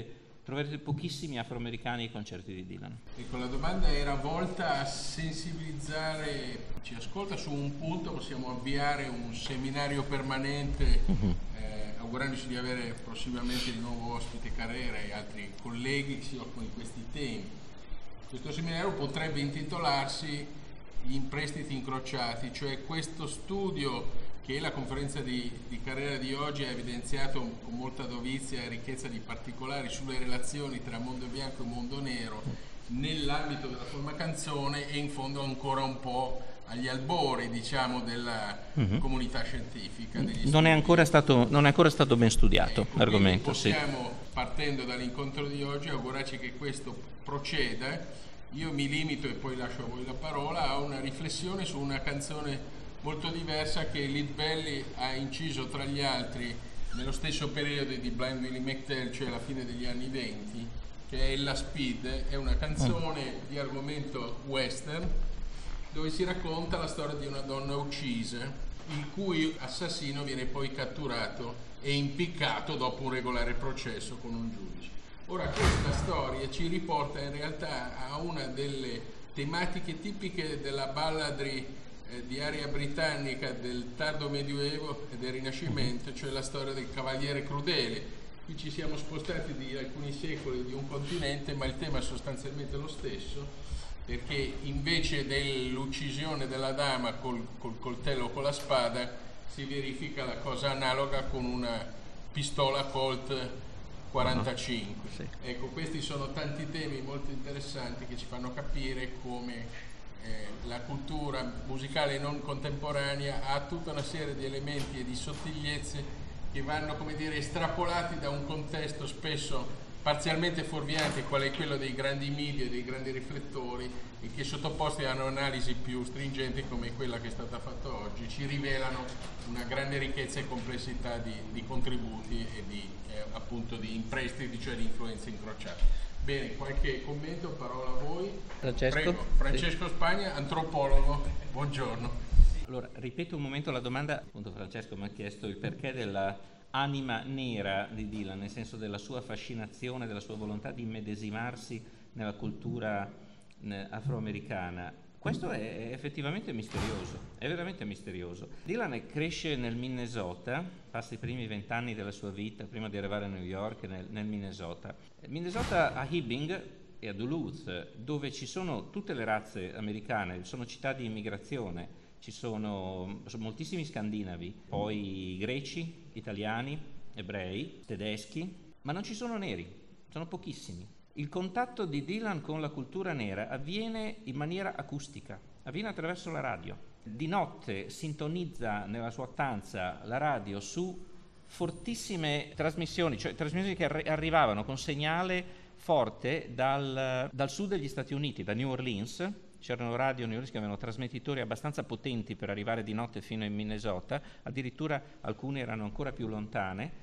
troverete pochissimi afroamericani ai concerti di Dylan. Ecco, la domanda era volta a sensibilizzare chi ascolta su un punto. Possiamo avviare un seminario permanente, uh-huh. eh, augurandoci di avere prossimamente di nuovo ospite Carrera e altri colleghi che si occupano di questi temi. Questo seminario potrebbe intitolarsi Gli imprestiti incrociati, cioè questo studio che la conferenza di, di Carrera di oggi ha evidenziato con molta dovizia e ricchezza di particolari sulle relazioni tra mondo bianco e mondo nero nell'ambito della forma canzone e in fondo ancora un po' agli albori, diciamo, della uh-huh. comunità scientifica. Non è, ancora stato, non è ancora stato ben studiato ecco, l'argomento. Possiamo, sì. partendo dall'incontro di oggi, augurarci che questo proceda. Io mi limito, e poi lascio a voi la parola, a una riflessione su una canzone molto diversa che Lead Belly ha inciso tra gli altri nello stesso periodo di Blind Willie McTell, cioè alla fine degli anni venti, che è La Speed. È una canzone di argomento western dove si racconta la storia di una donna uccisa, il cui assassino viene poi catturato e impiccato dopo un regolare processo con un giudice. Ora, questa storia ci riporta in realtà a una delle tematiche tipiche della balladry di area britannica del tardo medioevo e del Rinascimento, cioè la storia del cavaliere crudele. Qui ci siamo spostati di alcuni secoli di un continente, ma il tema è sostanzialmente lo stesso, perché invece dell'uccisione della dama col, col coltello o con la spada si verifica la cosa analoga con una pistola Colt quarantacinque. Uh-huh. Sì. Ecco, questi sono tanti temi molto interessanti che ci fanno capire come Eh, la cultura musicale non contemporanea ha tutta una serie di elementi e di sottigliezze che vanno, come dire, estrapolati da un contesto spesso parzialmente fuorviante, quale è quello dei grandi media e dei grandi riflettori, e che sottoposti a un'analisi più stringente come quella che è stata fatta oggi ci rivelano una grande ricchezza e complessità di, di contributi e di eh, appunto di imprestiti, cioè di influenze incrociate. Bene, qualche commento, parola a voi. Francesco? Prego, Francesco sì. Spagna, antropologo, buongiorno. Allora, ripeto un momento la domanda, appunto Francesco mi ha chiesto il perché della anima nera di Dylan, nel senso della sua fascinazione, della sua volontà di immedesimarsi nella cultura afroamericana. Questo è effettivamente misterioso, è veramente misterioso. Dylan cresce nel Minnesota, passa i primi vent'anni della sua vita, prima di arrivare a New York, nel, nel Minnesota. Minnesota a Hibbing e a Duluth, dove ci sono tutte le razze americane, sono città di immigrazione, ci sono, sono moltissimi scandinavi, poi greci, italiani, ebrei, tedeschi, ma non ci sono neri, sono pochissimi. Il contatto di Dylan con la cultura nera avviene in maniera acustica, avviene attraverso la radio. Di notte sintonizza nella sua stanza la radio su fortissime trasmissioni, cioè trasmissioni che arri- arrivavano con segnale forte dal, dal sud degli Stati Uniti, da New Orleans. C'erano radio New Orleans che avevano trasmettitori abbastanza potenti per arrivare di notte fino in Minnesota, addirittura alcune erano ancora più lontane.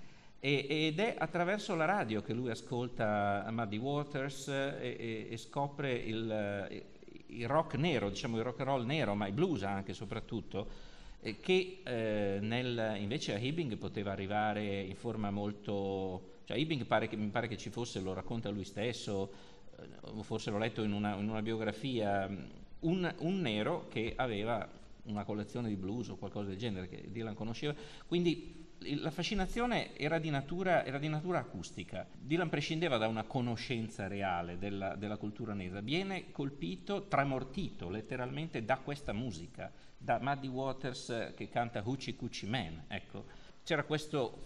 Ed è attraverso la radio che lui ascolta Muddy Waters e, e, e scopre il, il rock nero, diciamo il rock and roll nero, ma il blues anche soprattutto, eh, che eh, nel, invece a Hibbing poteva arrivare in forma molto... Cioè a Hibbing pare che, mi pare che ci fosse, lo racconta lui stesso, eh, forse l'ho letto in una, in una biografia, un, un nero che aveva una collezione di blues o qualcosa del genere che Dylan conosceva, quindi la fascinazione era di natura, era di natura acustica. Dylan prescindeva da una conoscenza reale della, della cultura nera, viene colpito, tramortito letteralmente da questa musica, da Muddy Waters che canta Hoochie Coochie Man, ecco. C'era questo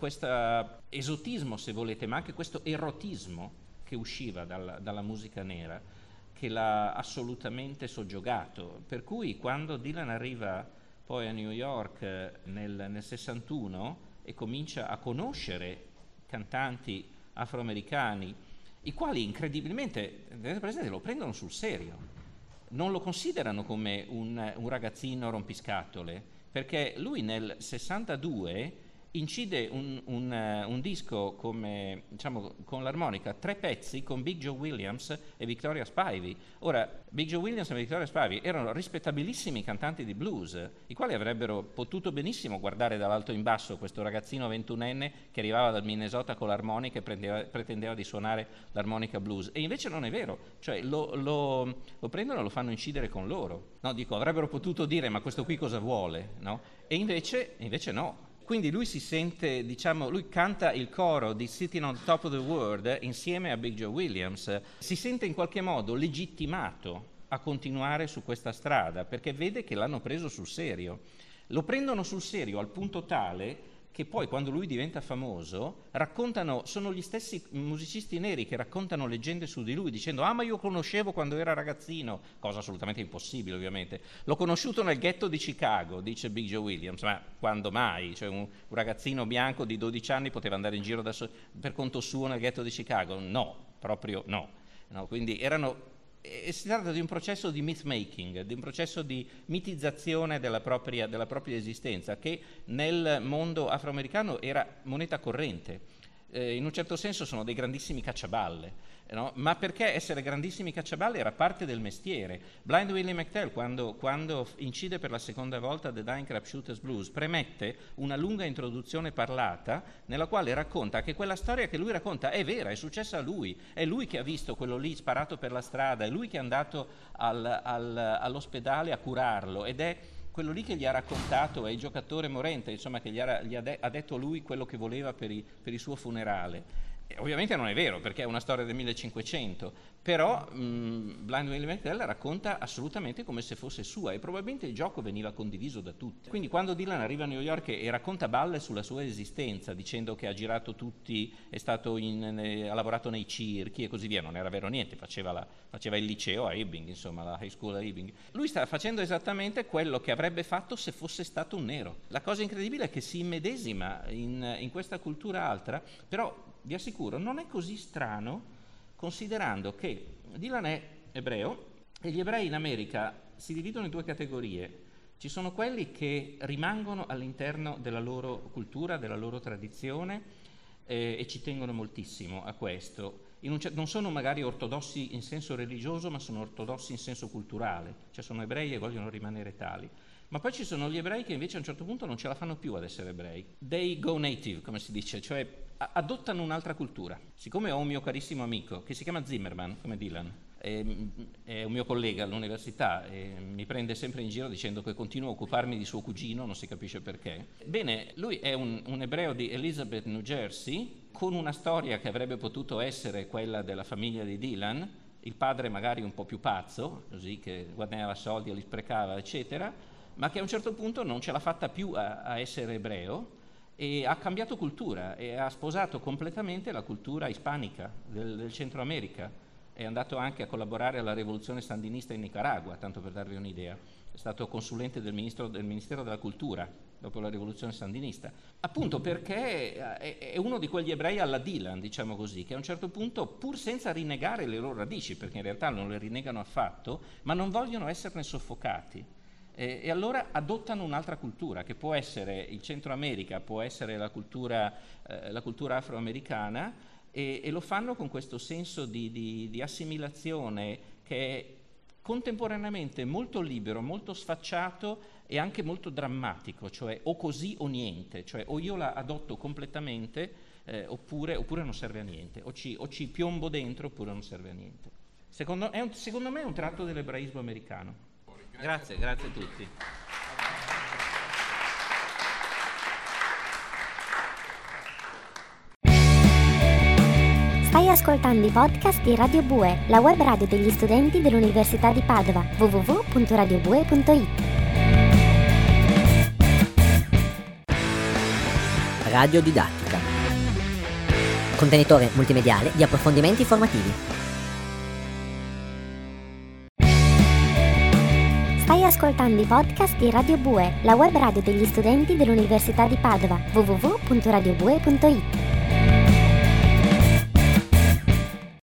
esotismo, se volete, ma anche questo erotismo che usciva dalla, dalla musica nera, che l'ha assolutamente soggiogato, per cui quando Dylan arriva poi a New York nel, nel sessantuno e comincia a conoscere cantanti afroamericani, i quali incredibilmente, tenete presente, lo prendono sul serio, non lo considerano come un, un ragazzino rompiscatole, perché lui nel sessantadue incide un, un, uh, un disco come, diciamo, con l'armonica, tre pezzi con Big Joe Williams e Victoria Spivey. Ora, Big Joe Williams e Victoria Spivey erano rispettabilissimi cantanti di blues, i quali avrebbero potuto benissimo guardare dall'alto in basso questo ragazzino ventunenne che arrivava dal Minnesota con l'armonica e prendeva, pretendeva di suonare l'armonica blues. E invece non è vero, cioè lo, lo, lo prendono e lo fanno incidere con loro. No, dico, avrebbero potuto dire, ma questo qui cosa vuole, no? E invece, invece no. Quindi lui si sente, diciamo, lui canta il coro di Sitting on Top of the World insieme a Big Joe Williams, si sente in qualche modo legittimato a continuare su questa strada perché vede che l'hanno preso sul serio. Lo prendono sul serio al punto tale che poi quando lui diventa famoso raccontano, sono gli stessi musicisti neri che raccontano leggende su di lui dicendo ah ma io lo conoscevo quando era ragazzino, cosa assolutamente impossibile ovviamente, l'ho conosciuto nel ghetto di Chicago, dice Big Joe Williams, ma quando mai? Cioè un, un ragazzino bianco di dodici anni poteva andare in giro da so- per conto suo nel ghetto di Chicago? No, proprio no, no quindi erano... E si tratta di un processo di myth making, di un processo di mitizzazione della propria, della propria esistenza che nel mondo afroamericano era moneta corrente. Eh, in un certo senso sono dei grandissimi cacciaballe, no? Ma perché essere grandissimi cacciaballe era parte del mestiere. Blind Willie McTell, quando, quando incide per la seconda volta The Dying Crapshooters Blues, premette una lunga introduzione parlata nella quale racconta che quella storia che lui racconta è vera, è successa a lui, è lui che ha visto quello lì sparato per la strada, è lui che è andato al, al, all'ospedale a curarlo ed è quello lì che gli ha raccontato, è il giocatore morente, insomma, che gli ha, gli ha, de- ha detto lui quello che voleva per, i, per il suo funerale. E ovviamente non è vero, perché è una storia del millecinquecento, però mh, Blind Willie McTell la racconta assolutamente come se fosse sua e probabilmente il gioco veniva condiviso da tutti. Quindi quando Dylan arriva a New York e racconta balle sulla sua esistenza, dicendo che ha girato tutti, è stato in, ne, ha lavorato nei circhi e così via, non era vero niente, faceva, la, faceva il liceo a Ebbing, insomma, la high school a Ebbing. Lui sta facendo esattamente quello che avrebbe fatto se fosse stato un nero. La cosa incredibile è che si immedesima in, in questa cultura altra, però vi assicuro, non è così strano considerando che Dylan è ebreo e gli ebrei in America si dividono in due categorie. Ci sono quelli che rimangono all'interno della loro cultura, della loro tradizione eh, e ci tengono moltissimo a questo. In un, non sono magari ortodossi in senso religioso, ma sono ortodossi in senso culturale, cioè sono ebrei e vogliono rimanere tali. Ma poi ci sono gli ebrei che invece a un certo punto non ce la fanno più ad essere ebrei. They go native, come si dice, cioè adottano un'altra cultura. Siccome ho un mio carissimo amico che si chiama Zimmerman, come Dylan, è, è un mio collega all'università e mi prende sempre in giro dicendo che continuo a occuparmi di suo cugino, non si capisce perché. Bene, lui è un, un ebreo di Elizabeth, New Jersey, con una storia che avrebbe potuto essere quella della famiglia di Dylan, il padre magari un po' più pazzo, così che guadagnava soldi e li sprecava, eccetera, ma che a un certo punto non ce l'ha fatta più a, a essere ebreo e ha cambiato cultura e ha sposato completamente la cultura ispanica del, del Centro America. È andato anche a collaborare alla rivoluzione sandinista in Nicaragua, tanto per darvi un'idea. È stato consulente del, ministro, del Ministero della Cultura dopo la rivoluzione sandinista, appunto perché è, è uno di quegli ebrei alla Dylan, diciamo così, che a un certo punto, pur senza rinnegare le loro radici, perché in realtà non le rinnegano affatto, ma non vogliono esserne soffocati. E, e allora adottano un'altra cultura, che può essere il Centro America, può essere la cultura, eh, la cultura afroamericana, e, e lo fanno con questo senso di, di, di assimilazione che è contemporaneamente molto libero, molto sfacciato e anche molto drammatico, cioè o così o niente, cioè o io la adotto completamente eh, oppure, oppure non serve a niente, o ci, o ci piombo dentro oppure non serve a niente. Secondo, è un, secondo me è un tratto dell'ebraismo americano. Grazie, grazie a tutti. Stai ascoltando i podcast di Radio Bue, la web radio degli studenti dell'Università di Padova, w w w punto radio bue punto i t. Radio Didattica. Contenitore multimediale di approfondimenti formativi. Stai ascoltando i podcast di Radio Bue, la web radio degli studenti dell'Università di Padova, w w w punto radio bue punto i t.